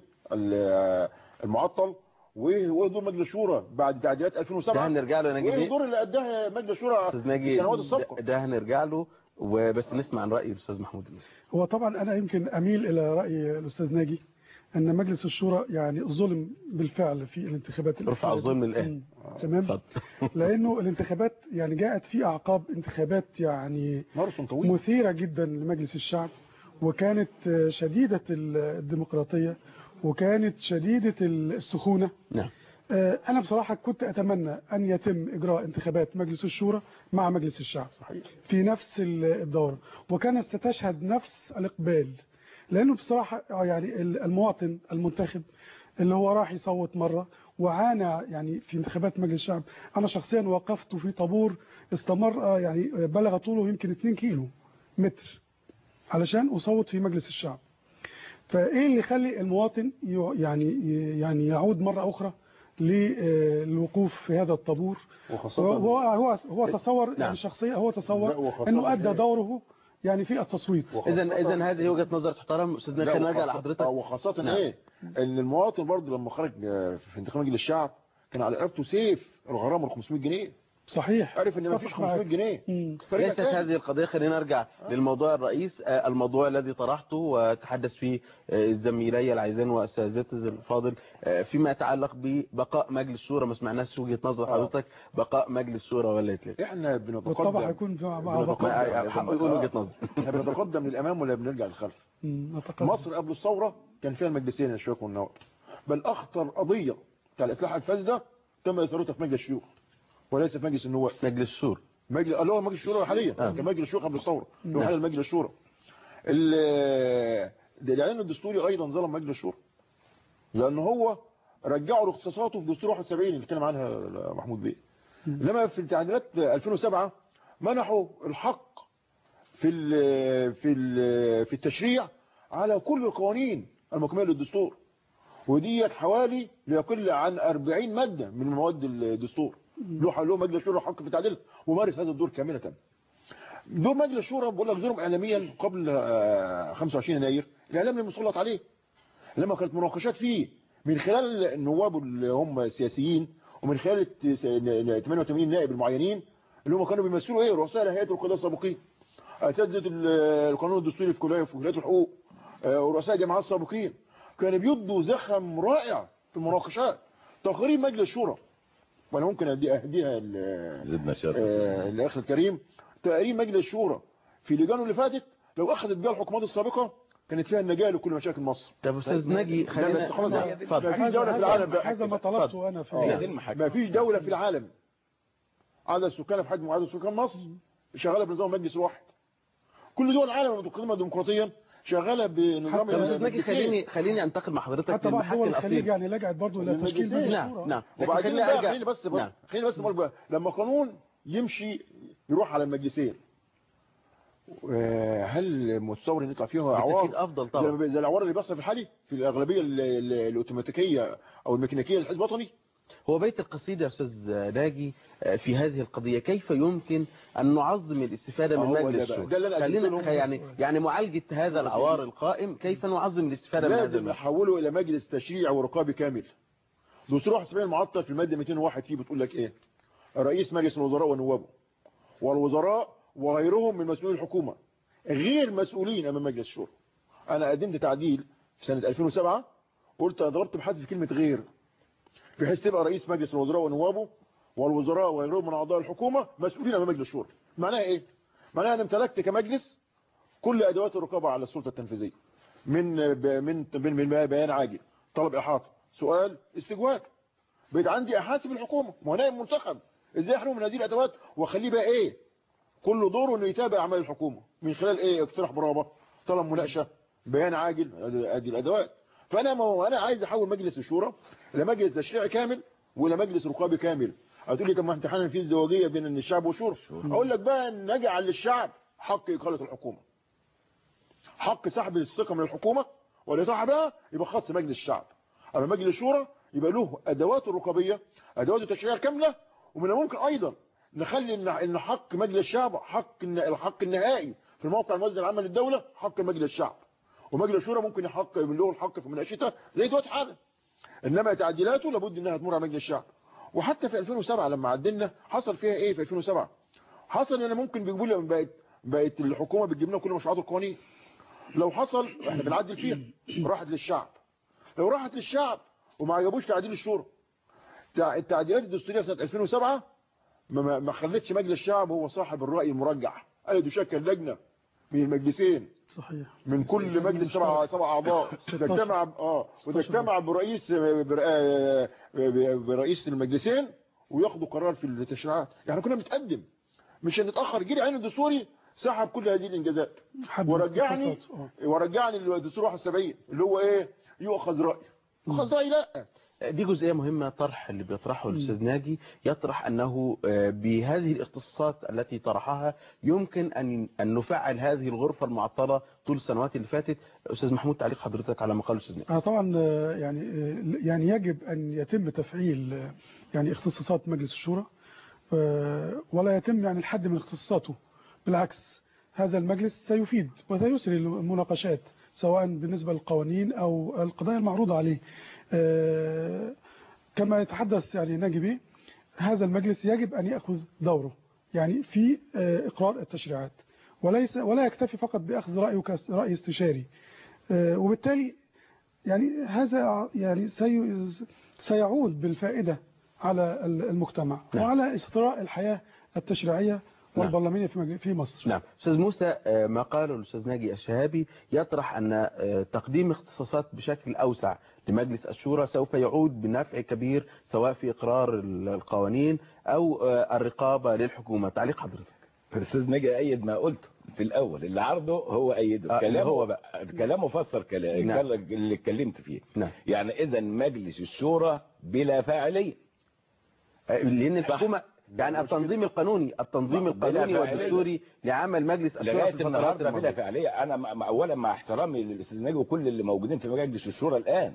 المعطل، وايه دور مجلس الشورى بعد تعديلات ألفين وسبعة. ده هنرجع له. وايه الدور اللي اداه مجلس الشورى في السنوات السابقه. ده هنرجع له، وبس نسمع عن راي الاستاذ محمود. هو طبعا انا يمكن اميل الى راي الاستاذ ناجي ان مجلس الشورى يعني ظلم بالفعل في الانتخابات. ارفع الظلم الان. تمام. لانه الانتخابات يعني جاءت في اعقاب انتخابات يعني مثيره جدا لمجلس الشعب، وكانت شديده الديمقراطيه وكانت شديده السخونه. نعم. أنا بصراحة كنت أتمنى أن يتم إجراء انتخابات مجلس الشورى مع مجلس الشعب. صحيح. في نفس الدورة، وكانت ستشهد نفس الإقبال، لأنه بصراحة يعني المواطن المنتخب اللي هو راح يصوت مرة وعانى يعني في انتخابات مجلس الشعب. أنا شخصيا وقفت في طابور استمر يعني بلغ طوله يمكن اتنين كيلو متر علشان أصوت في مجلس الشعب. فإيه اللي يخلي المواطن يعني يعني يعود مرة أخرى للوقوف في هذا الطابور؟ هو هو هو تصور يعني نعم. شخصيا هو تصور انه ادى دوره يعني في التصويت. اذا اذا هذه وجهه نظر تحترم. استاذ خلينا نرجع لحضرتك. وخاصه نعم. ايه ان المواطن برضه لما خرج في انتخاب مجلس الشعب كان على رقبته سيف الغرامه خمسمائة جنيه. صحيح. عارف ان ما فيش خمسمائة جنيه. ليست هذه القضيه. خلينا نرجع للموضوع الرئيس، الموضوع الذي طرحته وتحدث فيه زميلي العايزين واساتذتي الفاضل فيما يتعلق ببقاء مجلس الشورى. ما سمعناش وجهه نظر حضرتك بقاء مجلس الشورى ولا يتلغي؟ احنا بنتقدم طبعا هيكون مع بقاء. حق يقول وجهه نظر. احنا بنتقدم للامام ولا بنرجع للخلف؟ مصر قبل الثوره كان فيها المجلسين الشيوخ والنواب، بل اخطر قضيه بتاع الاصلاح الفاسده تم اثارتها في مجلس الشيوخ وليس في مجلس النواب. مجلس الشورى مجلس اللي هو مجلس الشورى حاليا آه. كان مجلس الشورى قبل الثوره اللي هو حاليا مجلس الشورى. الاعلان الدستوري ايضا ظلم مجلس الشورى لان هو رجعوا لاختصاصاته في دستور واحد وسبعين اللي اتكلم عنها محمود بيه. انما في تعديلات ألفين وسبعة منحوا الحق في ال في ال في التشريع على كل القوانين المكمله للدستور، وديت حوالي لا يقل عن أربعين ماده من مواد الدستور. له له مجلس الشورى حق في التعديل ومارس هذا الدور كامله. دور مجلس الشورى بقول لك ظلم اعلاميا قبل خمسة وعشرين يناير، الاعلام لم يسلط عليه لما كانت مناقشات فيه من خلال النواب اللي هم السياسيين ومن خلال ثمانية وثمانين نائب المعينين اللي هم كانوا بيمثلوا ايه رؤساء الهيئات والقضاء السابقين، اساتذه القانون الدستوري في كليه في كليات الحقوق ورؤساء جامعات سابقين، كانوا بيدوا زخم رائع في المناقشات. تقرير مجلس الشورى وانا ممكن اهديها زدنا شرف الاخ الكريم، تقرير مجلس الشورى في لجانه اللي فاتت لو اخذت بها الحكومات السابقه كانت فيها النجاه لكل مشاكل مصر. طب استاذ ناجي خلينا اتفضل. ما فيش دوله في العالم هذا ما طلبته انا في ما فيش دوله في العالم عدد سكانها في حجم عدد سكان مصر شغاله بنظام مجلس واحد. كل دول العالم المتقدمه ديمقراطيا شغاله بنظام المجلس. خليني خليني انتقل مع حضرتك للمحك الاصيل. يعني لجأت برضه الى تشكيل مجلس. نعم نعم. وبعدين خليني بس نعم. خليني بس بقى لما قانون يمشي يروح على المجلسين هل متصور ان يطلع فيها عوار بالتأكيد افضل طبعا زي العوار اللي بيحصل في الحالي في الاغلبيه ال- ال- الاوتوماتيكيه او الميكانيكيه للحزب الوطني؟ هو بيت القصيدة يا أستاذ ناجي في هذه القضية كيف يمكن أن نعظم الاستفادة من هو مجلس ده بقى. الشورى؟ ده اللي أنا قدمت خلينا لهم. يعني يعني معالجة هذا العوار القائم كيف نعظم الاستفادة من هذا لازم المجلس؟ نحوله الى مجلس تشريع ورقابي كامل. دستور واحد وسبعين المعطل في الماده مئتين وواحد فيه بتقول لك ايه؟ رئيس مجلس الوزراء ونوابه والوزراء وغيرهم من مسؤولي الحكومه غير مسؤولين امام مجلس الشورى. انا قدمت تعديل في سنه ألفين وسبعة، قلت ضربت بحذف كلمه غير بحيث تبقى رئيس مجلس الوزراء ونوابه والوزراء وغيرهم من اعضاء الحكومه مسؤولين امام مجلس الشورى. معناها ايه؟ معناها انا امتلكت كمجلس كل ادوات الرقابه على السلطه التنفيذيه من من من بيان عاجل، طلب احاطه، سؤال، استجواب. بقيت عندي احاسب الحكومه، ما هو نائب منتخب، ازاي احرمه من هذه الادوات واخليه بقى ايه؟ كل دوره انه يتابع اعمال الحكومه من خلال ايه؟ اقتراح برابه، طلب مناقشه، بيان عاجل، ادي الادوات. فانا ما هو انا عايز احول مجلس الشورى الى مجلس تشريعي كامل والى مجلس رقابي كامل. هتقول لي طب ما امتحان في ازدواجيه بين الشعب والشورى. اقول لك بقى نجعل للشعب حق اقاله الحكومه، حق سحب الثقه من الحكومه والاطاعه بقى يبقى خاص مجلس الشعب. اما مجلس الشورى يبقى له ادوات الرقابيه، ادوات التشريع الكامله. ومن الممكن ايضا نخلي ان حق مجلس الشعب حق الحق النهائي في الموقع الموازي العام للدوله حق مجلس الشعب، ومجلس الشورى ممكن يحق من له الحق في مناقشتها زي دلوقتي حالا. انما تعديلاته لابد انها تمر على مجلس الشعب. وحتى في ألفين وسبعة لما عدلنا حصل فيها ايه في ألفين وسبعة؟ حصل ان ممكن بيجيبوا لي بقت بقت الحكومه بتجيب لنا كل مشروعات القوانين. لو حصل احنا بنعدل فيها راحت للشعب. لو راحت للشعب وما عجبوش تعديل الشورى، التعديلات الدستوريه سنه ألفين وسبعة ما ما خلتش مجلس الشعب هو صاحب الراي المرجح، قال تشكل لجنه من المجلسين صحيح من كل مجلس سبع سبع اعضاء تجتمع اه وتجتمع برئيس برئيس المجلسين وياخدوا قرار في التشريعات. يعني كنا بنتقدم مش هنتاخر. جري عين الدستوري سحب كل هذه الانجازات ورجعني ورجعني للدستور واحد وسبعين اللي هو ايه؟ يؤخذ راي. يؤخذ راي لا. دي جزئية مهمة. طرح اللي بيطرحه الأستاذ ناجي يطرح أنه بهذه الاختصاصات التي طرحها يمكن أن أن نفعل هذه الغرفة المعطلة طول السنوات اللي فاتت. أستاذ محمود تعليق حضرتك على مقال الأستاذ ناجي. أنا طبعا يعني يعني يجب أن يتم تفعيل يعني اختصاصات مجلس الشورى ولا يتم يعني الحد من اختصاصاته. بالعكس هذا المجلس سيفيد وسيسري المناقشات سواء بالنسبة للقوانين أو القضايا المعروضة عليه. كما يتحدث يعني ناجي بيه هذا المجلس يجب أن يأخذ دوره يعني في إقرار التشريعات وليس ولا يكتفي فقط بأخذ رأيه كرأي استشاري. وبالتالي يعني هذا يعني سيعود بالفائدة على المجتمع وعلى استراء الحياة التشريعية والبرلمانية في في مصر. نعم. أستاذ موسى ما قاله الأستاذ ناجي الشهابي يطرح أن تقديم اختصاصات بشكل أوسع لمجلس الشورى سوف يعود بنفع كبير سواء في إقرار القوانين أو الرقابة للحكومة. تعليق حضرتك. الأستاذ ناجي أيد ما قلته في الأول اللي عرضه هو أيده. آه كلامه هو بقى كلامه فسر كلام نعم. اللي اتكلمت فيه. نعم. يعني إذا مجلس الشورى بلا فاعلية لأن الحكومة يعني التنظيم القانوني التنظيم القانوني والدستوري لعمل مجلس الشورى لغايه في النهارده بلا فعاليه. انا اولا مع احترامي للاستاذ ناجي وكل اللي موجودين في مجلس الشورى الان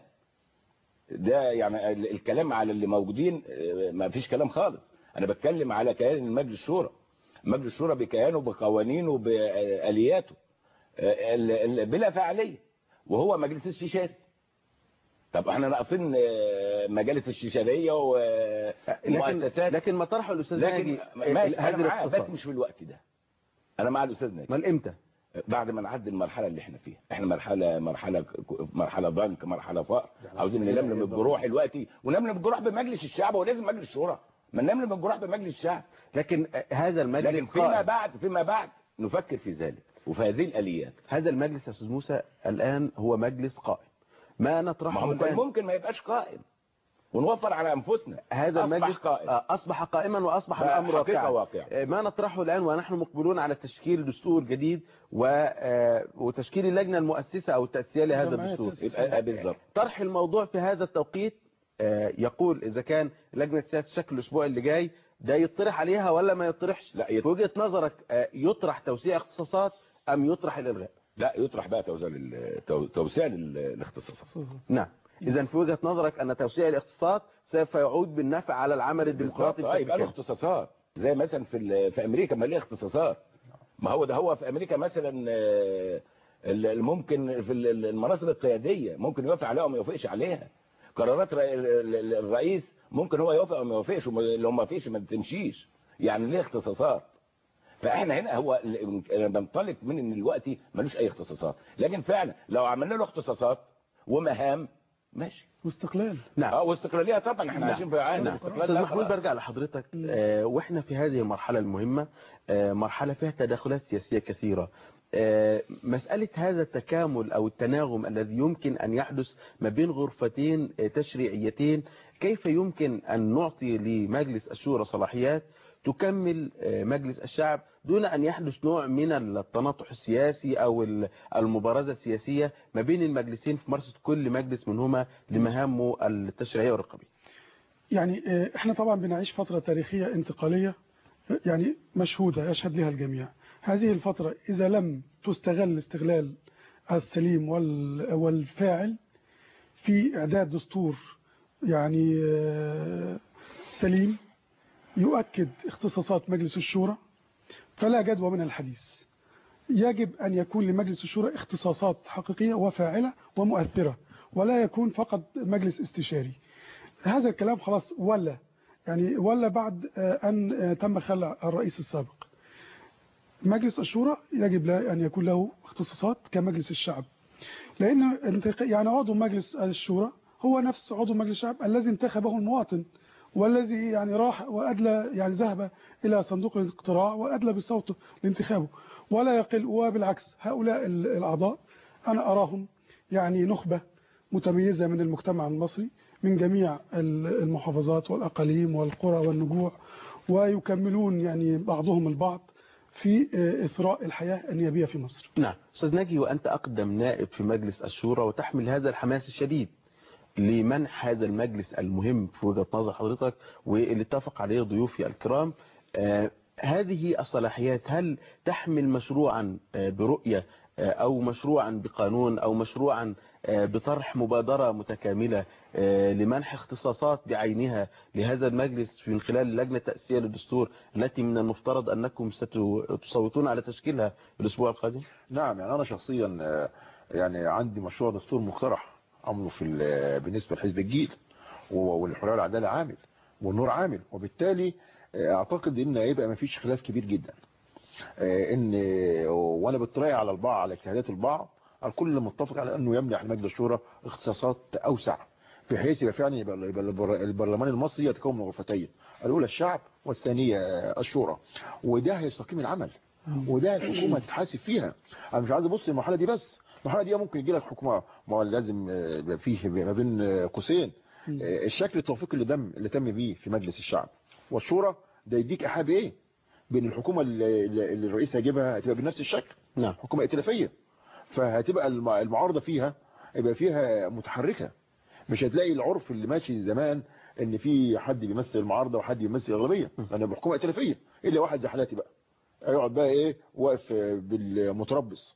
ده يعني الكلام على اللي موجودين ما فيش كلام خالص. انا بتكلم على كيان المجلس الشورى. مجلس الشورى بكيانه بقوانينه بالياته بلا فعاليه وهو مجلس استشاري. طب احنا ناقصين مجالس الشيشانيه ومؤسسات. لكن ما طرحه الاستاذ ناجي هذا بس مش في الوقت ده. انا مع الاستاذ ناجي. امال امتى؟ بعد ما نعدي المرحله اللي احنا فيها. احنا مرحله مرحله مرحله ضنك مرحله فقر. عاوزين نلملم الجروح دلوقتي ونلملم الجروح بمجلس الشعب ولازم مجلس الشورى. ما نلملم الجروح بمجلس الشعب. لكن هذا المجلس لكن فيما بعد فيما بعد نفكر في ذلك وفي هذه الاليات. هذا المجلس يا استاذ موسى الان هو مجلس قائم. ما نطرحه ما الآن ممكن ما يبقاش قائم ونوفر على انفسنا. هذا أصبح المجلس قائم. اصبح قائما واصبح الامر واقعا. ما نطرحه الان ونحن مقبلون على تشكيل دستور جديد وتشكيل اللجنه المؤسسه او التاسيسيه لهذا الدستور. يبقى بالظبط طرح الموضوع في هذا التوقيت يقول اذا كان لجنه السياسه تشكل الاسبوع اللي جاي ده يطرح عليها ولا ما يطرحش؟ لا يط... في وجهة نظرك يطرح توسيع اختصاصات ام يطرح الالغاء؟ لا يطرح بقى توزيع لل... توسيع للاختصاصات. نعم. اذا في وجهة نظرك ان توسيع الاختصاصات سوف يعود بالنفع على العمل الديمقراطي. اه يبقى له اختصاصات زي مثلا في ال... في امريكا ما ليه اختصاصات. ما هو ده هو في امريكا مثلا ممكن في المناصب القياديه ممكن يوافق عليها وما يوافقش عليها. قرارات الرئيس ممكن هو يوافق وما يوافقش، لو ما فيش ما تمشيش، يعني ليه اختصاصات. فاحنا هنا هو بنطلق من ان دلوقتي ملوش اي اختصاصات، لكن فعلا لو عملنا له اختصاصات ومهام ماشي واستقلال. نعم اه واستقلاليه طبعا احنا نعم. عايشين في عالم نعم. استاذ محمود برجع لحضرتك آه واحنا في هذه المرحله المهمه، آه مرحله فيها تداخلات سياسيه كثيره، آه مساله هذا التكامل او التناغم الذي يمكن ان يحدث ما بين غرفتين آه تشريعيتين، كيف يمكن ان نعطي لمجلس الشورى صلاحيات تكمل مجلس الشعب دون أن يحدث نوع من التناطح السياسي أو المبارزة السياسية ما بين المجلسين في ممارسة كل مجلس منهما لمهامه التشريعية والرقابية؟ يعني احنا طبعا بنعيش فترة تاريخية انتقالية يعني مشهودة يشهد لها الجميع. هذه الفترة إذا لم تستغل استغلال السليم والفاعل في إعداد دستور يعني سليم يؤكد اختصاصات مجلس الشورى، فلا جدوى من الحديث. يجب أن يكون لمجلس الشورى اختصاصات حقيقية وفاعلة ومؤثرة، ولا يكون فقط مجلس استشاري. هذا الكلام خلاص ولا يعني ولا بعد أن تم خلع الرئيس السابق. مجلس الشورى يجب أن يكون له اختصاصات كمجلس الشعب، لأن يعني عضو مجلس الشورى هو نفس عضو مجلس الشعب الذي انتخبه المواطن، والذي يعني راح وأدلى يعني ذهب إلى صندوق الاقتراع وأدلى بصوته لانتخابه، ولا يقل. وبالعكس هؤلاء الأعضاء أنا أراهم يعني نخبة متميزة من المجتمع المصري من جميع المحافظات والأقاليم والقرى والنجوع، ويكملون يعني بعضهم البعض في إثراء الحياة النيابية في مصر. نعم. أستاذ ناجي، وأنت أقدم نائب في مجلس الشورى وتحمل هذا الحماس الشديد لمنح هذا المجلس المهم في وجهة نظر حضرتك واللي اتفق عليه ضيوفي الكرام، آه هذه الصلاحيات هل تحمل مشروعا آه برؤية آه أو مشروعا بقانون أو مشروعا آه بطرح مبادرة متكاملة آه لمنح اختصاصات بعينها لهذا المجلس من خلال اللجنة التأسيسية للدستور التي من المفترض أنكم ستصوتون على تشكيلها الأسبوع القادم؟ نعم، يعني أنا شخصيا آه يعني عندي مشروع دستور مقترح عمله في بالنسبة لحزب الجيل والحرية والعدالة عامل والنور عامل، وبالتالي اعتقد ان هيبقى ما فيش خلاف كبير جدا، ان وانا بتراجع على البعض على اجتهادات البعض الكل متفق على انه يمنح مجلس الشورى اختصاصات اوسع بحيث يبقى فعلا يبقى البرلمان المصري يتكون من غرفتين، الاولى الشعب والثانيه الشورى، وده هيستقيم العمل وده الحكومه هتتحاسب فيها. انا مش عايز ابص للمرحله دي بس، المرحله دي ممكن يجي لك حكومه ما لازم يبقى فيه ما بين قوسين الشكل التوفيقي اللي دم اللي تم بيه في مجلس الشعب والشورى ده يديك ايحاء بايه بين الحكومه اللي, اللي الرئيس هيجيبها هتبقى بنفس الشكل. نعم. حكومه ائتلافيه، فهتبقى المعارضه فيها يبقى فيها متحركه، مش هتلاقي العرف اللي ماشي زمان ان في حد بيمثل المعارضه وحد بيمثل الاغلبيه، لان حكومه ائتلافيه الا واحد زي حالاتي بقى هيقعد بقى ايه واقف بالمتربص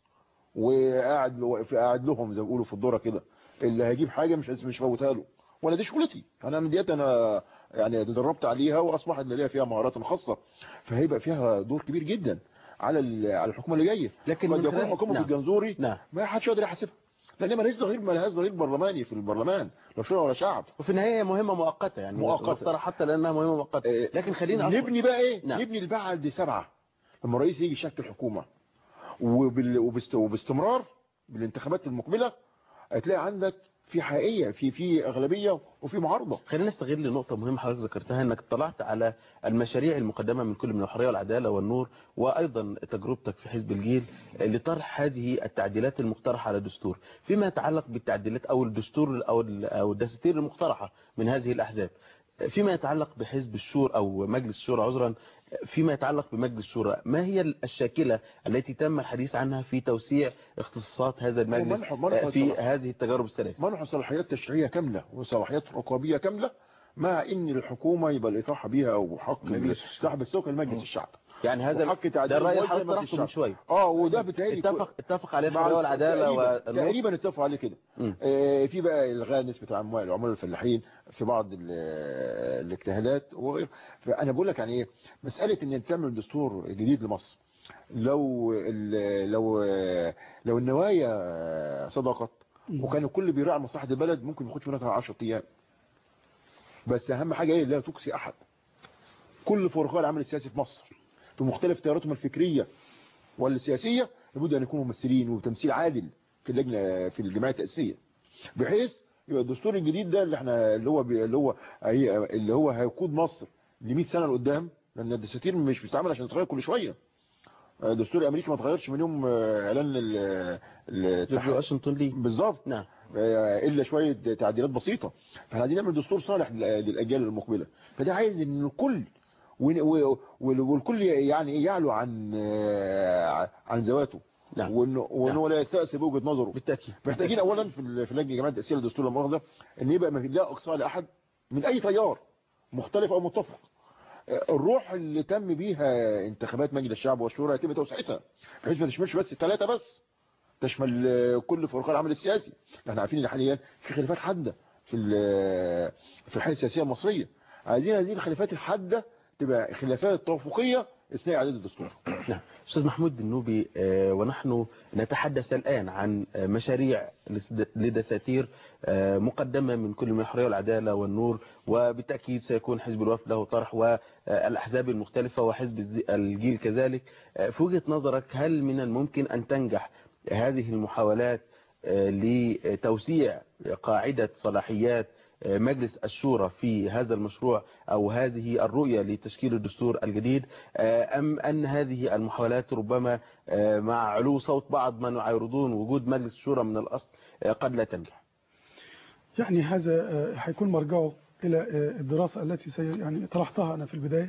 وقاعد واقف قاعد لهم زي ما بيقولوا في الدوره كده، اللي هيجيب حاجه مش مش فوتها له، ولا دي شغلتي انا من ديت انا يعني تدربت عليها واصبحت ليا فيها مهارات خاصه، فهيبقى فيها دور كبير جدا على على الحكومه اللي جايه. لكن قد يكون حكومه نعم. الجنزوري نعم. ما حدش يقدر يحاسبها لان مالهاش ظهير مالهاش ظهير برلماني في البرلمان لا شورى ولا شعب، وفي النهايه مهمه مؤقته يعني مؤقته حتى لانها مهمه مؤقته. لكن خلينا نبني بقى ايه نعم. نبني البعد سبعه لما الرئيس يجي يشكل حكومه وبال... وبست... وباستمرار بالانتخابات المقبله هتلاقي عندك في حقيقيه في في اغلبيه وفي معارضه. خلينا نستغل نقطه مهمه حضرتك ذكرتها، انك اطلعت على المشاريع المقدمه من كل من الحريه والعداله والنور وايضا تجربتك في حزب الجيل لطرح هذه التعديلات المقترحه على الدستور، فيما يتعلق بالتعديلات او الدستور او او الدساتير المقترحه من هذه الاحزاب، فيما يتعلق بحزب الشورى او مجلس الشورى عذرا، فيما يتعلق بمجلس الشورى ما هي الشاكلة التي تم الحديث عنها في توسيع اختصاصات هذا المجلس في هذه التجارب الثلاث؟ منح صلاحيات تشريعية كاملة وصلاحيات رقابية كاملة مع ان الحكومه يبقى الاطاحه بيها او حق صاحب السلطه لمجلس الشعب. يعني هذا حق ده الراي اللي حضرتك طرحته من شويه. اه وده بتهيألي اتفق اتفق عليه الحريه والعداله والنور تقريبا اتفقوا عليه كده. آه في بقى الغاء نسبه العمال العمال الفلاحين في بعض الاجتهادات وغير. فانا بقول لك يعني ايه مساله ان تعمل دستور جديد لمصر لو لو لو النوايا صدقت وكان الكل بيراعي مصلحه البلد ممكن ياخدش منها عشرة ايام. بس اهم حاجه ايه لا تقصي احد. كل فرقاء العمل السياسي في مصر في مختلف تياراتهم الفكريه والسياسيه لابد ان يكونوا ممثلين وتمثيل عادل في اللجنه في الجمعيه التاسيسيه بحيث يبقى الدستور الجديد ده اللي احنا اللي هو اللي هو اللي هو هيقود مصر ل مئة سنه لقدام لان الدساتير مش بتتعمل عشان تتغير كل شويه. الدستور الامريكي ما اتغيرش من يوم اعلان الاتحاد واشنطن ليه بالظبط. نعم. الا شويه تعديلات بسيطه. فاحنا عايزين نعمل دستور صالح للاجيال المقبله. فده عايز ان الكل والكل يعني يعلو عن عن ذواته. نعم. وانه وانه لا يستأسف بوجهه نظره. بالتاكيد. محتاجين اولا في في لجنه جماعه تاسيس الدستور المؤاخذه ان يبقى ما في لا اقصاء لاحد من اي تيار مختلف او متفق. الروح اللي تم بيها انتخابات مجلس الشعب والشورى يتم توسعتها بحيث ما تشملش بس الثلاثه بس تشمل كل فرقاء العمل السياسي. احنا عارفين ان حاليا في خلافات حاده في في الحياه السياسيه المصريه. عايزين هذه الخلافات الحاده تبقى خلافات توافقيه اثناء اعداد الدستور. نعم. استاذ محمود النوبي ونحن نتحدث الان عن مشاريع لدساتير مقدمه من كل من الحريه والعداله والنور وبالتاكيد سيكون حزب الوفد له طرح والاحزاب المختلفه وحزب الجيل كذلك. في وجهه نظرك هل من الممكن ان تنجح هذه المحاولات لتوسيع قاعده صلاحيات مجلس الشورى في هذا المشروع أو هذه الرؤية لتشكيل الدستور الجديد أم أن هذه المحاولات ربما مع علو صوت بعض من يعارضون وجود مجلس الشورى من الأصل قد لا تنجح؟ يعني هذا هيكون مرجعه إلى الدراسة التي سي يعني طرحتها أنا في البداية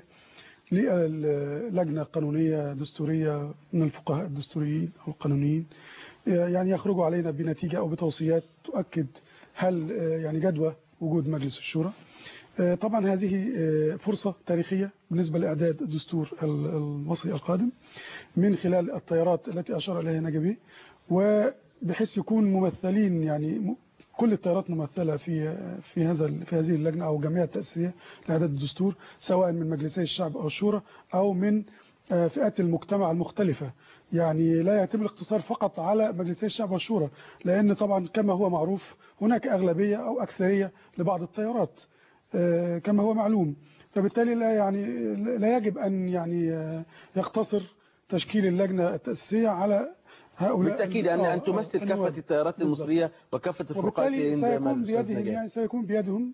للجنة قانونية دستورية من الفقهاء الدستوريين أو القانونيين يعني يخرجوا علينا بنتيجة أو بتوصيات تؤكد هل يعني جدوى وجود مجلس الشورى. طبعا هذه فرصة تاريخية بالنسبة لإعداد الدستور المصري القادم من خلال التيارات التي أشار إليها نجبي وبحيث يكون ممثلين يعني كل التيارات ممثلة في في هذا في هذه اللجنة أو جمعية التأسيسية لإعداد الدستور سواء من مجلسي الشعب أو الشورى أو من فئات المجتمع المختلفة. يعني لا يتم الاقتصار فقط على مجلسي الشعب والشورى لأن طبعا كما هو معروف هناك أغلبية أو أكثرية لبعض التيارات كما هو معلوم. فبالتالي لا يعني لا يجب أن يعني يقتصر تشكيل اللجنة التأسيسية على هؤلاء. بالتأكيد أن أن تمثل كافة التيارات المصرية وكافة الفرقات. وبالتالي سيكون بيدهم يعني سيكون بيدهم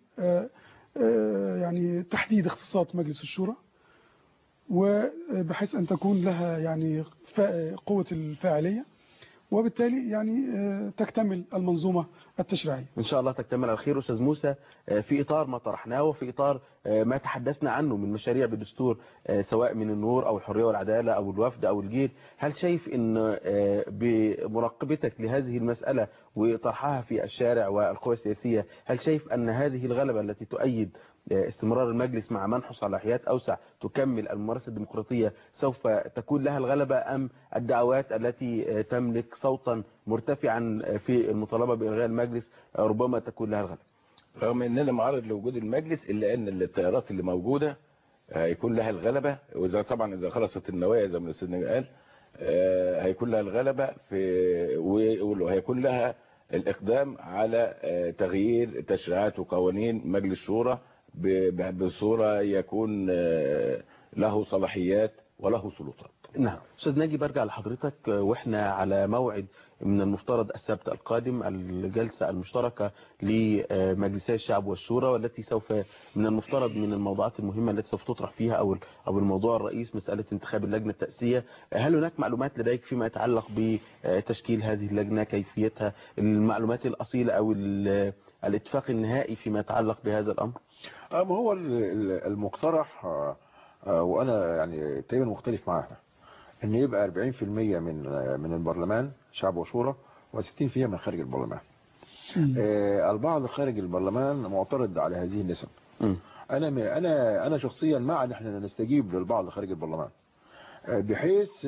يعني تحديد اختصاصات مجلس الشورى وبحيث أن تكون لها يعني قوة الفاعلية وبالتالي يعني تكتمل المنظومة التشريعية. إن شاء الله تكتمل على خير. أستاذ موسى في إطار ما طرحناه وفي إطار ما تحدثنا عنه من مشاريع بالدستور سواء من النور أو الحرية والعدالة أو الوفد أو الجيل هل شايف أن بمراقبتك لهذه المسألة وطرحها في الشارع والقوى السياسية هل شايف أن هذه الغلبة التي تؤيد استمرار المجلس مع منح صلاحيات أوسع تكمل الممارسة الديمقراطية سوف تكون لها الغلبة أم الدعوات التي تملك صوتا مرتفعا في المطالبة بإلغاء المجلس ربما تكون لها الغلبة؟ رغم أننا معارض لوجود المجلس إلا أن التيارات اللي موجودة هيكون لها الغلبة وإذا طبعا إذا خلصت النوايا زي ما الأستاذ قال هيكون لها الغلبة في وهيكون لها الإقدام على تغيير تشريعات وقوانين مجلس الشورى بصورة يكون له صلاحيات وله سلطات. نعم. أستاذ ناجي برجع لحضرتك وإحنا على موعد من المفترض السبت القادم الجلسة المشتركة لمجلسي الشعب والشورى والتي سوف من المفترض من الموضوعات المهمة التي سوف تطرح فيها أو أو الموضوع الرئيس مسألة انتخاب اللجنة التأسيسية. هل هناك معلومات لديك فيما يتعلق بتشكيل هذه اللجنة كيفيتها المعلومات الأصيلة أو الاتفاق النهائي فيما يتعلق بهذا الأمر؟ ما هو المقترح وأنا يعني تقريبا مختلف معاه ان يبقى أربعين بالمئة من من البرلمان شعب وشورى وستين بالمئة من خارج البرلمان. آه البعض خارج البرلمان معترض على هذه النسب م. انا انا انا شخصيا مع ان احنا نستجيب للبعض خارج البرلمان بحيث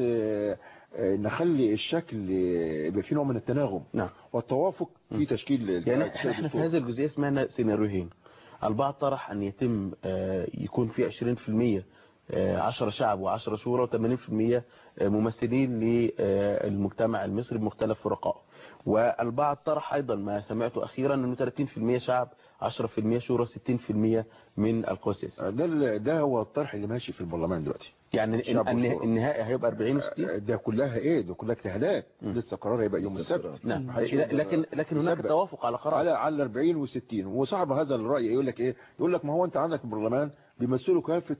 نخلي الشكل يبقى فيه نوع من التناغم نعم. والتوافق في تشكيل يعني احنا في هذه الجزئيه سمعنا سيناريوهين. البعض طرح ان يتم يكون في عشرين في المية عشرة شعب وعشرة شورى وثمانين في المية ممثلين للمجتمع المصري بمختلف فرقائه، والبعض طرح ايضا ما سمعته اخيرا انه ثلاثين في المية شعب عشرة في المية شورى ستين في المية من القوى السياسيه. ده ده هو الطرح اللي ماشي في البرلمان دلوقتي. يعني النهائي هيبقى أربعين وستين. ده كلها ايه ده كلها اجتهادات، لسه قرار هيبقى يوم السبت. نعم. لكن لكن هناك توافق على قرار على على أربعين وستين. وصاحب هذا الراي يقول لك ايه؟ يقول لك ما هو انت عندك البرلمان بيمثلوا كافه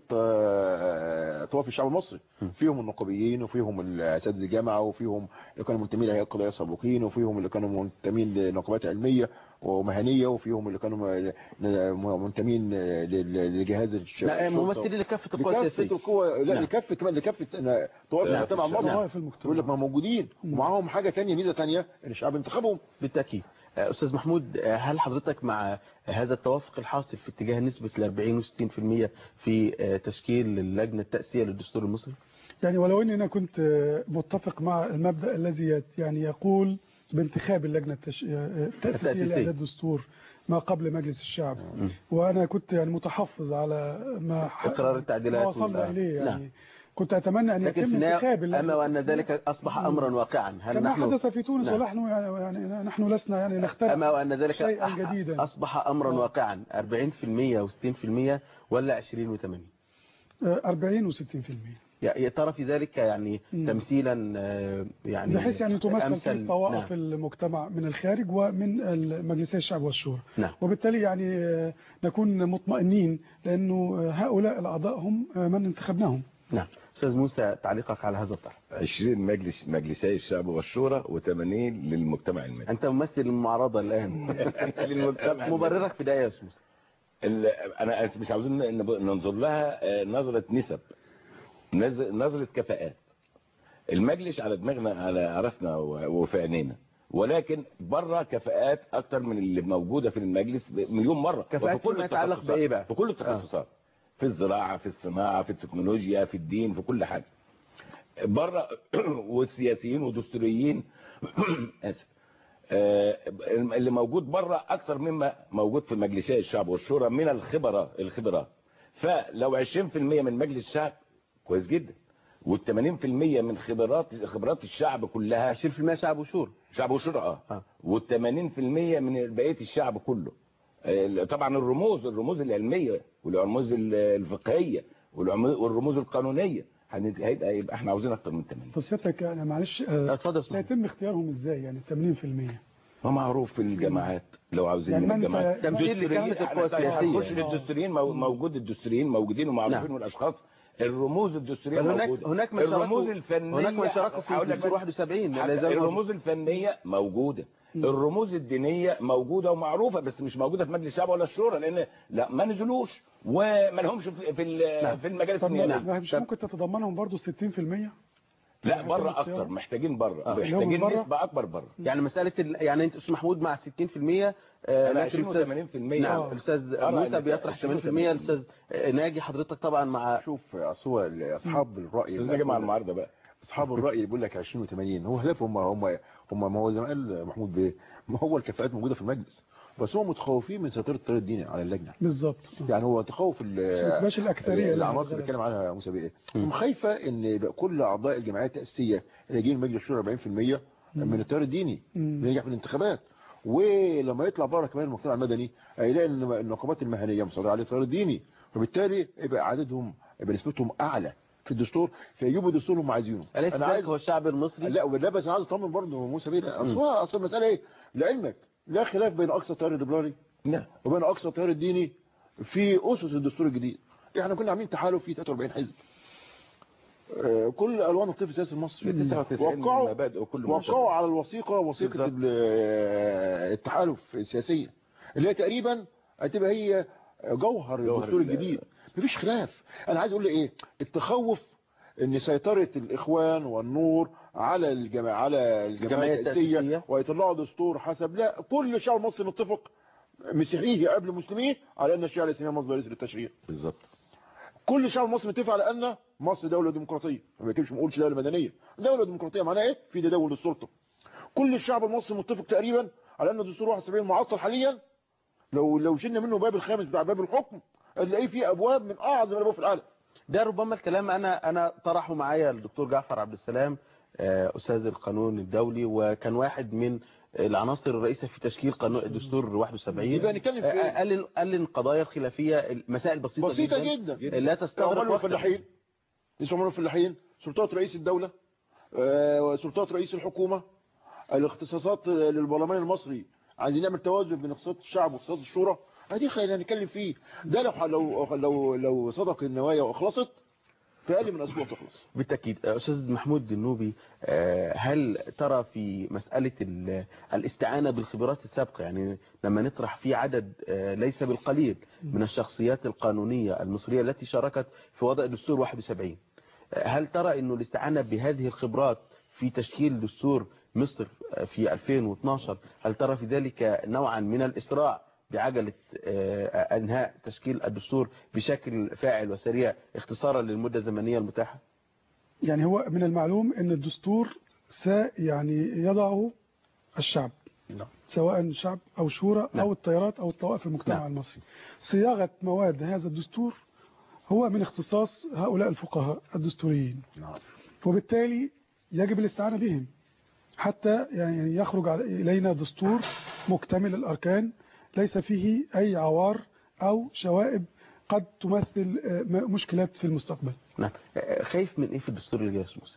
طوائف الشعب المصري، فيهم النقابيين وفيهم الاساتذه الجامعه وفيهم اللي كانوا منتمين لهيئه القضايا السابقين وفيهم اللي كانوا منتمين لنقابات علميه ومهنيه وفيهم اللي كانوا منتمين لجهاز الشرطه. لا ممثلين لكافه القوى السياسيه. لكافه القوى لا لكافه كمان لكافه طوائف المجتمع المصري. يقول لك ما موجودين ومعاهم حاجه ثانيه ميزه ثانيه ان الشعب انتخبهم. بالتاكيد. استاذ محمود، هل حضرتك مع هذا التوافق الحاصل في اتجاه نسبه ال أربعين وستين في المية في تشكيل اللجنه التأسيسية للدستور المصري؟ يعني ولو اني انا كنت متفق مع المبدا الذي يعني يقول بانتخاب اللجنه التأسيسية لإعداد الدستور ما قبل مجلس الشعب، م. وانا كنت يعني متحفظ على ما اقرار التعديلات وصلنا اليه. يعني لا. كنت اتمنى ان يتم انتخاب اما وان ذلك اصبح امرا واقعا. هل كما نحن حدث في تونس؟ ونحن يعني نحن لسنا يعني نخترع اما وان ذلك شيئا جديدا. اصبح امرا واقعا أربعين في المية وستين في المية ولا عشرين وثمانين؟ أربعين وستين في المية. يا ترى في ذلك يعني م. تمثيلا يعني بحيث يعني تمثل في الطوائف نعم. المجتمع من الخارج ومن مجلسي الشعب والشورى. نعم. وبالتالي يعني نكون مطمئنين لانه هؤلاء الاعضاء هم من انتخبناهم. نعم. استاذ موسى، تعليقك على هذا الطرح؟ عشرين مجلس مجلسي الشعب والشورى وثمانين للمجتمع المدني. انت ممثل المعارضه الان للمجتمع. مبررك في ده يا استاذ موسى؟ انا مش عاوزين ننظر لها نظره نسب، نظره كفاءات. المجلس على دماغنا على راسنا وفي عينينا، ولكن بره كفاءات اكتر من اللي موجوده في المجلس مليون مره. كفاءات فيما يتعلق بايه بقى؟ في كل التخصصات، آه. في الزراعه، في الصناعه، في التكنولوجيا، في الدين، في كل حاجه بره. والسياسيين ودستوريين اسف اللي موجود بره اكثر مما موجود في مجلسي الشعب والشورى من الخبرات الخبرات فلو عشرين في المية من مجلس الشعب كويس جدا، وال80 في المية من خبرات خبرات الشعب كلها. عشرين في المية شعب وشورى شعب وشورى اه, آه. وال80 في المية من بقيه الشعب كله. طبعا الرموز الرموز العلميه والرموز الفقهيه والرموز القانونيه هيبقى يبقى احنا عاوزين اكتر من ثمانين. طب سيادتك انا معلش اتفضل. سيتم اختيارهم ازاي يعني ثمانين في المية؟ ما معروف في الجامعات لو عاوزين يعني من الجامعات تمثيل لكافه القوى السياسيه. نخش للدستوريين موجود، الدستوريين موجودين ومعروفين نعم. والاشخاص الرموز الدستوريه موجوده. هناك من الرموز الفنيه هناك من شاركوا في الدستور واحد وسبعين. الرموز الفنيه موجوده، الرموز الدينيه موجوده ومعروفه، بس مش موجوده في مجلس الشعب ولا الشورى لان لا ما نزلوش وما لهمش في في, نعم. في المجالس النيابيه. مش ممكن تتضمنهم برضو ستين في المية؟ لا بره اكتر، محتاجين بره آه. محتاجين نسبه اكبر بره. يعني مساله ال... يعني انت استاذ محمود مع ستين في المية انا عشرين وثمانين في المية. نعم. الاستاذ موسى بيطرح ثمانين في المية. الاستاذ ناجي حضرتك طبعا مع شوف اصل اصحاب الراي ناجي مع المعارضه بقى. اصحاب الراي اللي بيقول لك عشرين وثمانين هو هدفهم هم هم هم ما هو زي ما قال محمود بيه، ما هو الكفاءات موجوده في المجلس، بس هم متخوفين من سيطره التيار الديني على اللجنه. بالظبط. يعني هو تخوف الاكثريه العناصر اللي بيتكلم عنها موسى بيه، هم خايفه ان يبقى كل اعضاء الجمعيات التاسيسيه اللي جايين مجلس الشورى أربعين في المية من التيار الديني بينجح في الانتخابات، ولما يطلع بره كمان المجتمع المدني هيلاقي ان النقابات المهنيه مصادره على التيار الديني، وبالتالي يبقى عددهم يبقى نسبتهم اعلى في الدستور فيجيبوا الدستور اللي هم عايزينه. أليس انا عايز هو الشعب المصري؟ لا ولا بس انا عايز اطمن برضه موسى بيه. اصل اصل المساله ايه؟ لعلمك لا خلاف بين اقصى التيار الليبرالي نعم وبين اقصى التيار الديني في اسس الدستور الجديد. احنا كنا عاملين تحالف فيه ثلاثة وأربعين حزب كل الوان الطيف السياسي المصري تسعة وتسعين مبادئ وكل وقعوا على الوثيقه وثيقه التحالف السياسيه اللي هي تقريبا هتبقى هي جوهر الدستور الجديد. مفيش خلاف. انا عايز اقول ايه التخوف ان سيطره الاخوان والنور على الجماعه على الجماعات التاسيسيه ويطلعوا دستور حسب لا كل شعب مصري متفق مسيحيه قبل مسلمين على ان الشريعه الاسلاميه مصدر رئيسي للتشريع. بالظبط. كل الشعب المصري متفق على ان مصر دوله ديمقراطيه، ما بيكتبش ما نقولش دوله مدنيه، دوله ديمقراطيه معناها ايه؟ في تداول للسلطه. كل الشعب المصري متفق تقريبا على ان دستور واحد وسبعين معطل حاليا، لو لو شلنا منه باب الخامس بتاع باب الحكم هنلاقيه فيه ابواب من اعظم الابواب في العالم. ده ربما الكلام انا انا طرحه معايا الدكتور جعفر عبد السلام استاذ القانون الدولي، وكان واحد من العناصر الرئيسيه في تشكيل قانون الدستور واحد وسبعين. يبقى نتكلم في ايه؟ قال قال القضايا الخلافيه مسائل بسيطه, بسيطة جدا, جدا لا تستغرق وقت. الفلاحين يسمونهم الفلاحين، سلطات رئيس الدوله، سلطات رئيس الحكومه، الاختصاصات للبرلمان المصري، عايزين نعمل توازن بين اختصاصات الشعب واختصاصات الشورى، ادي خلينا نتكلم فيه. ده لو لو لو لو صدق النوايا واخلصت في اقل من اسبوع تخلص. بالتاكيد. استاذ محمود النوبي، هل ترى في مساله الاستعانه بالخبرات السابقه، يعني لما نطرح في عدد ليس بالقليل من الشخصيات القانونيه المصريه التي شاركت في وضع دستور واحد وسبعين، هل ترى انه الاستعانه بهذه الخبرات في تشكيل دستور مصر في ألفين واثناشر، هل ترى في ذلك نوعا من الإسراع بعجلة انهاء تشكيل الدستور بشكل فاعل وسريع اختصارا للمدة الزمنية المتاحة؟ يعني هو من المعلوم ان الدستور سا يعني يضعه الشعب، نعم. سواء الشعب او شورى نعم. او التيارات او الطوائف المجتمع نعم. المصري. صياغة مواد هذا الدستور هو من اختصاص هؤلاء الفقهاء الدستوريين، نعم. وبالتالي يجب الاستعانة بهم حتى يعني يخرج إلينا دستور مكتمل الأركان ليس فيه أي عوار أو شوائب قد تمثل مشكلات في المستقبل. نعم. خايف من إيه في الدستور اللي جاي يا أستاذ موسى؟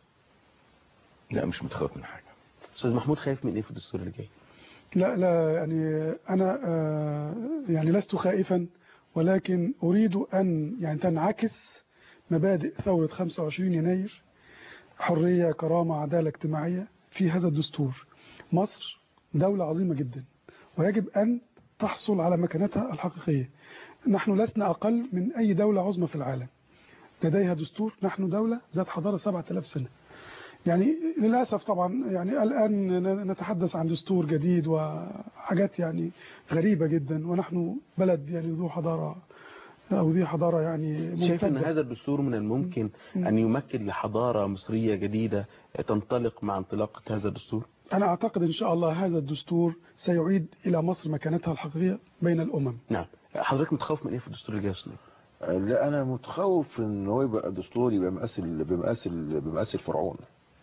لا مش متخوف من حاجة. أستاذ محمود خايف من إيه في الدستور اللي جاي؟ لا لا يعني أنا يعني لست خائفا، ولكن أريد أن يعني تنعكس مبادئ ثورة خمسة وعشرين يناير، حرية، كرامة، عدالة اجتماعية في هذا الدستور. مصر دولة عظيمة جدا ويجب أن تحصل على مكانتها الحقيقية. نحن لسنا أقل من أي دولة عظمى في العالم لديها دستور. نحن دولة ذات حضارة سبعة آلاف سنة. يعني للأسف طبعا يعني الآن نتحدث عن دستور جديد وحاجات يعني غريبة جدا، ونحن بلد يعني ذو حضارة أو ذي حضارة يعني ممتدة. شايف أن هذا الدستور من الممكن أن يمكن لحضارة مصرية جديدة تنطلق مع انطلاقة هذا الدستور؟ أنا أعتقد إن شاء الله هذا الدستور سيعيد إلى مصر مكانتها الحقيقية بين الأمم. نعم. حضرتك متخوف من إيه في الدستور الجاي؟ لا أنا متخوف إن هو يبقى دستور يبقى مقاس بمقاس بمقاس الفرعون.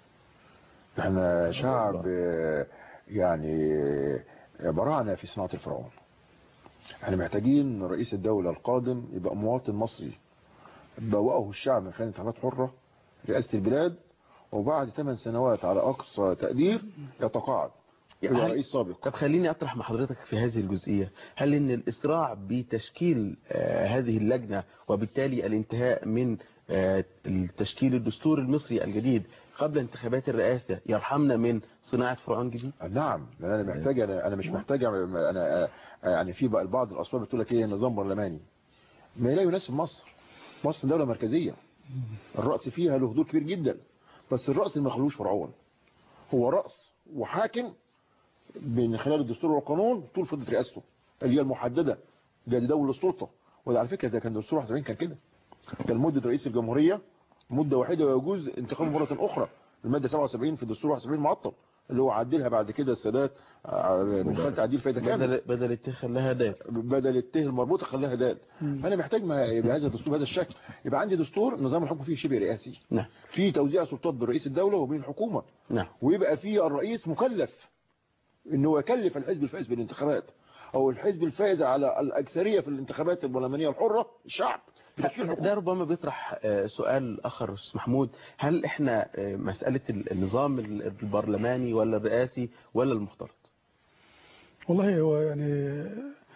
احنا شعب يعني برعنا في صناعة الفرعون. احنا محتاجين رئيس الدولة القادم يبقى مواطن مصري بوأه الشعب من خلال انتخابات حرة رئاسة البلاد، وبعد ثمان سنوات على أقصى تقدير يتقاعد يعني رئيس سابق. طب خليني أطرح مع حضرتك في هذه الجزئية، هل إن الإسراع بتشكيل آه هذه اللجنة وبالتالي الانتهاء من آه التشكيل الدستور المصري الجديد قبل انتخابات الرئاسة يرحمنا من صناعة فرعون جديد؟ نعم. انا محتاج انا, أنا مش محتاج انا يعني في بقى البعض الاصوات بتقول لك ايه نظام برلماني ما لا يناسب مصر. مصر دولة مركزية الرأس فيها له حضور كبير جدا، بس الرأس ما خلوش فرعون، هو رأس وحاكم من خلال الدستور والقانون طول فترة رئاسته اللي هي المحددة لتداول السلطة. وده على فكرة ده كان دستور واحد وسبعين كان كده، كان مدة رئيس الجمهورية مدة واحدة ويجوز انتخابه مرة أخرى. المادة سبعة وسبعين في الدستور واحد وسبعين معطل اللي هو عدلها بعد كده السادات من خلال تعديل فايدة كامل، بدل بدل الته خلاها دال، بدل الته المربوطة خلاها دال. فأنا محتاج ما يبقى هذا الدستور بهذا الشكل، يبقى عندي دستور نظام الحكم فيه شبه رئاسي. نعم. في توزيع سلطات بين رئيس الدولة وبين الحكومة. نعم. ويبقى فيه الرئيس مكلف انه يكلف الحزب الفائز بالانتخابات او الحزب الفائز على الاكثريه في الانتخابات البرلمانيه الحره الشعب. ده ربما بيطرح سؤال اخر استاذ محمود، هل احنا مساله النظام البرلماني ولا الرئاسي ولا المختلط؟ والله هو يعني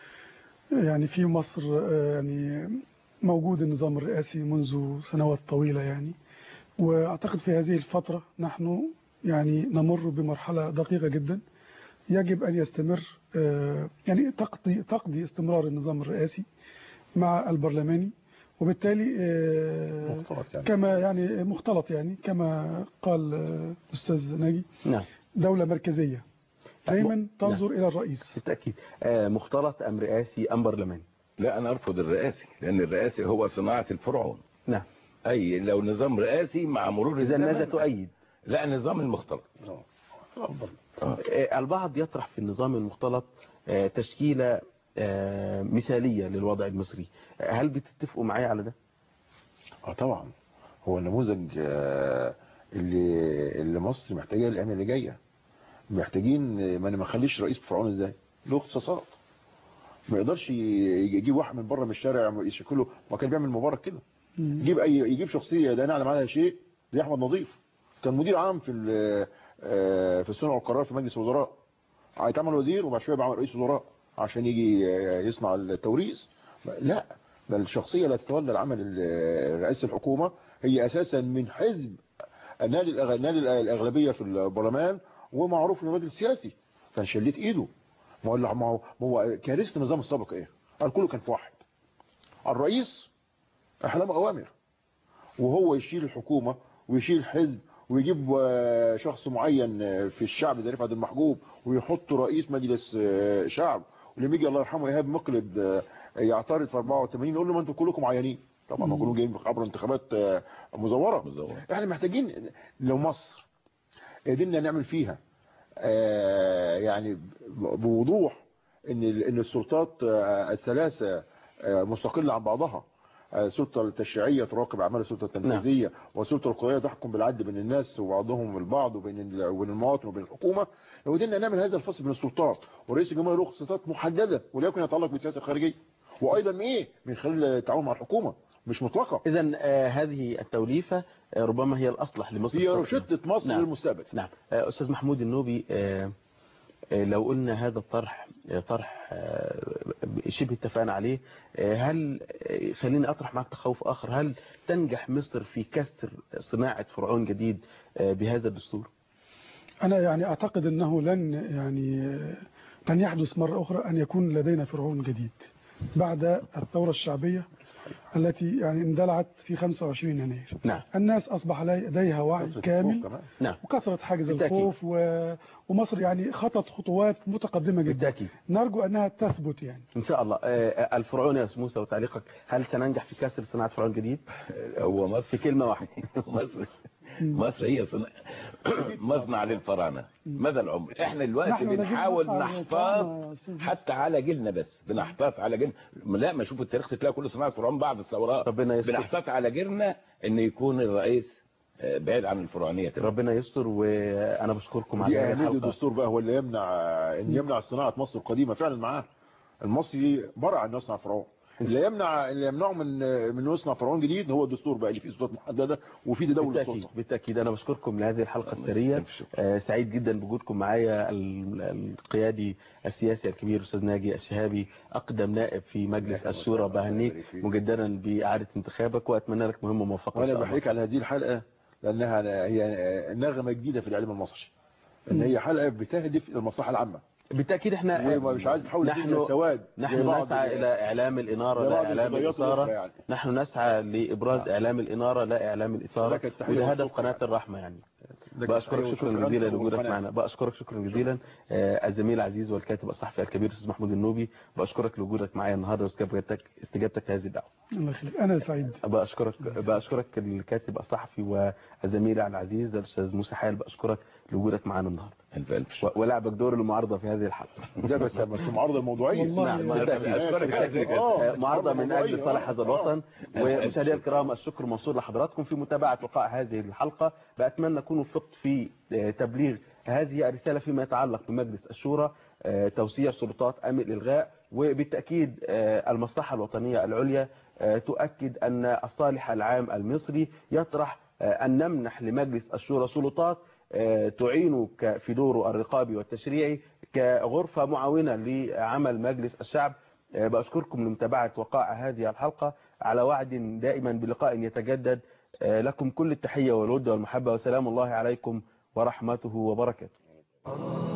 يعني في مصر يعني موجود النظام الرئاسي منذ سنوات طويله يعني، واعتقد في هذه الفتره نحن يعني نمر بمرحله دقيقه جدا يجب أن يستمر يعني تقضي تقضي استمرار النظام الرئاسي مع البرلماني، وبالتالي يعني. كما يعني مختلط يعني كما قال الأستاذ ناجي. نعم. دولة مركزية. دايما تنظر الى الرئيس. بالتاكيد. آه مختلط ام رئاسي ام برلماني؟ لا انا ارفض الرئاسي، لان الرئاسي هو صناعه الفرعون. نعم. اي لو نظام رئاسي مع مرور اذا الزمن ماذا تؤيد؟ لا النظام المختلط. آه. البعض يطرح في النظام المختلط آه تشكيله آه مثاليه للوضع المصري، هل بتتفقوا معايا على ده؟ اه طبعا، هو النموذج آه اللي اللي مصر محتاجاه الايام اللي جايه. محتاجين ما نخليش رئيس فرعون ازاي؟ له اختصاصات، ما يقدرش يجيب واحد من بره من الشارع يشكله، ما كان بيعمل مبارك كده. يجيب اي يجيب شخصيه لا نعلم عنها شيء زي احمد نظيف، كان مدير عام في في الصنع والقرار في مجلس الوزراء، هيتعمل وزير وبعد شويه بيعمل رئيس وزراء عشان يجي يصنع التوريث. لا، ده الشخصيه اللي تتولى العمل رئاسه الحكومه هي اساسا من حزب نال نال الاغلبيه في البرلمان، ومعروف انه راجل سياسي، كان شليت ايده. ما هو ما هو كارثه النظام السابق ايه؟ قال كله كان في واحد، الرئيس احلام اوامر، وهو يشيل الحكومه ويشيل حزب ويجيب شخص معين في الشعب زي رفعت المحجوب ويحط رئيس مجلس شعب، ولما يجي الله يرحمه ايهاب مقلد يعترض في أربعة وثمانين يقول له ما انتم كلكم عيانين. طبعا ما كلهم جايين عبر انتخابات مزوره. مزورة. احنا محتاجين لو مصر قدرنا نعمل فيها يعني بوضوح ان ان السلطات الثلاثه مستقله عن بعضها، السلطه التشريعيه تراقب اعمال السلطه التنفيذيه، والسلطه القضائيه تحكم بالعدل بين الناس وبعضهم البعض وبين وبين المواطن وبين الحكومه. لو قدرنا نعمل هذا الفصل بين السلطات، ورئيس الجمهوريه له اختصاصات محدده وليكن يتعلق بالسياسه الخارجيه، وايضا ايه من خلال التعاون مع الحكومه مش مطلقه. اذا آه هذه التوليفه آه ربما هي الاصلح لمصر، هي روشته مصر نعم. للمستقبل. نعم. آه استاذ محمود النوبي، آه آه لو قلنا هذا الطرح آه طرح آه شبه اتفقنا عليه، آه هل آه خليني اطرح معك تخوف اخر، هل تنجح مصر في كسر صناعه فرعون جديد آه بهذا الدستور؟ انا يعني اعتقد انه لن يعني لن يحدث مره اخرى ان يكون لدينا فرعون جديد بعد الثورة الشعبية التي يعني اندلعت في خمسة وعشرين يناير. نعم. الناس أصبح لديها وعي كامل. نعم. وكسرت حاجز الخوف و... ومصر يعني خطت خطوات متقدمة جدا. بالتأكيد. نرجو أنها تثبت يعني إن شاء الله. الفرعون يا موسى وتعليقك، هل سننجح في كسر صناعة فرعون جديد؟ هو مصر في كلمة واحدة. مصر مصر هي صنع... مصنع للفراعنه مدى العمر. احنا دلوقتي بنحاول نحتاط حتى على جيلنا، بس بنحتاط على جيلنا. لا ما شوفوا التاريخ تلاقي كل صناعه فرعون بعد الثورات. ربنا يستر. بنحتاط على جيلنا ان يكون الرئيس بعيد عن الفرعونيه. ربنا يستر. وانا بشكركم على هذه الحلقه. الدستور بقى هو اللي يمنع ان يمنع صناعه مصر القديمه فعلا معاه. المصري برع ان يصنع فرعون. اللي يمنع اللي يمنعه من من يصنع فرعون جديد هو الدستور بقى اللي فيه سلطات محدده وفيه تداول السلطه. بالتاكيد. انا بشكركم لهذه الحلقه الثريه. آه سعيد جدا بوجودكم معايا القيادي السياسي الكبير استاذ ناجي الشهابي، اقدم نائب في مجلس الشورى. بهنيك مجددا باعاده انتخابك واتمنى لك مهمه موفقه. وانا بحييك على هذه الحلقه لانها هي نغمه جديده في الاعلام المصري، ان هي حلقه بتهدف الى المصلحه العامه. بالتاكيد احنا مش عايز تحول نحن سواد. نحن نسعى الى اعلام الاناره لا اعلام الاثاره. يعني. نحن نسعى لابراز نعم. اعلام الاناره لا اعلام الاثاره، وده هدف قناه الرحمه. يعني بأشكرك شكرا جزيلا لوجودك معنا. بأشكرك شكرا جزيلا آه الزميل العزيز والكاتب الصحفي الكبير استاذ محمود النوبي. بأشكرك لوجودك معايا النهارده واستجابتك استجابتك لهذه الدعوه. الله يخليك. انا سعيد. بأشكرك بأشكرك الكاتب الصحفي والزميل العزيز الاستاذ موسى حال. بأشكرك لوجودك معنا النهارده. الف الف شكر. ولعبك دور المعارضه في هذه الحلقه. ده بس بس المعارضه الموضوعيه. نعم اشكرك على معارضه من اجل صالح هذا الوطن. ومشاهدينا الكرام الشكر موصول لحضراتكم في متابعه وقائع هذه الحلقه. بأتمنى تكونوا وفقت في تبليغ هذه الرساله فيما يتعلق بمجلس الشورى، توسيع سلطات ام الالغاء. وبالتاكيد المصلحه الوطنيه العليا تؤكد ان الصالح العام المصري يطرح ان نمنح لمجلس الشورى سلطات تعين في دوره الرقابي والتشريعي كغرفة معاونة لعمل مجلس الشعب. بأشكركم لمتابعة وقائع هذه الحلقة على وعد دائما بلقاء يتجدد. لكم كل التحية والود والمحبة وسلام الله عليكم ورحمته وبركاته.